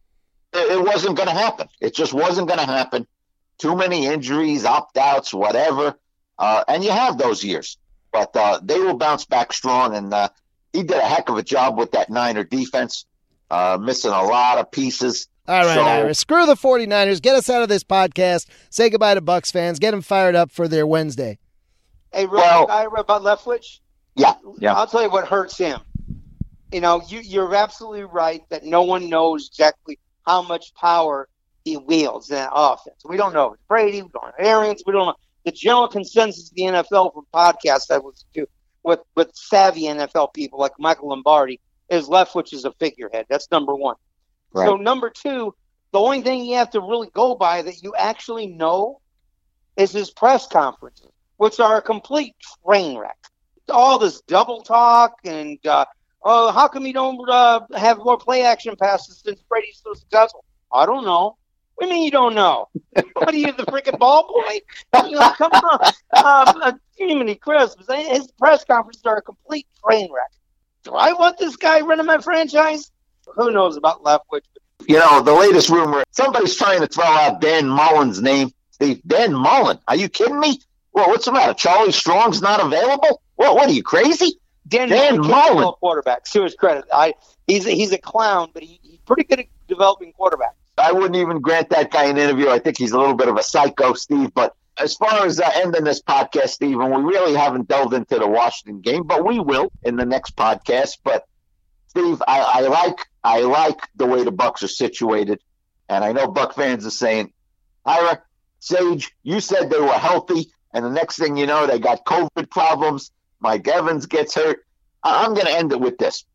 it, it wasn't going to happen. It just wasn't going to happen. Too many injuries, opt-outs, whatever. Uh, and you have those years. But uh, they will bounce back strong. And uh, he did a heck of a job with that Niner defense, uh, missing a lot of pieces. All right, so, Ira, screw the 49ers. Get us out of this podcast. Say goodbye to Bucs fans. Get them fired up for their Wednesday. Hey, real Well- quick, Ira, about Leftwich. Yeah, yeah. I'll tell you what hurts him. You know, you, you're absolutely right that no one knows exactly how much power he wields in that offense. We don't know. It's Brady, we don't know Arians, we don't know. The general consensus of the N F L from podcasts I listen to with, with savvy N F L people like Michael Lombardi is Leftwich is a figurehead. That's number one. Right. So number two, the only thing you have to really go by that you actually know is his press conferences, which are a complete train wreck. All this double talk and, uh, oh, how come you don't uh, have more play action passes since Brady's so successful? I don't know. What do you mean you don't know? What are you, the freaking ball boy? You know, come on. Um, uh, Jiminy Christmas. His press conferences are a complete train wreck. Do I want this guy running my franchise? Who knows about Leftwich? You know, the latest rumor, somebody's trying to throw out Dan Mullen's name. Steve, Dan Mullen? Are you kidding me? Well, what's the matter? Charlie Strong's not available? What, what are you, crazy? Dan, Dan Mullen. Quarterback, to his credit. I, he's, a, he's a clown, but he, he's pretty good at developing quarterbacks. I wouldn't even grant that guy an interview. I think he's a little bit of a psycho, Steve. But as far as uh, ending this podcast, Steve, and we really haven't delved into the Washington game, but we will in the next podcast. But, Steve, I, I like I like the way the Bucs are situated. And I know Buck fans are saying, Ira, Sage, you said they were healthy. And the next thing you know, they got COVID problems. Mike Evans gets hurt. I'm going to end it with this.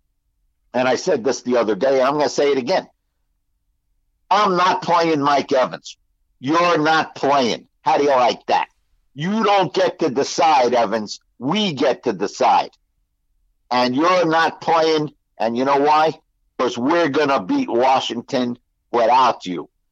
And I said this the other day, and I'm going to say it again. I'm not playing Mike Evans. You're not playing. How do you like that? You don't get to decide, Evans. We get to decide. And you're not playing. And you know why? Because we're going to beat Washington without you.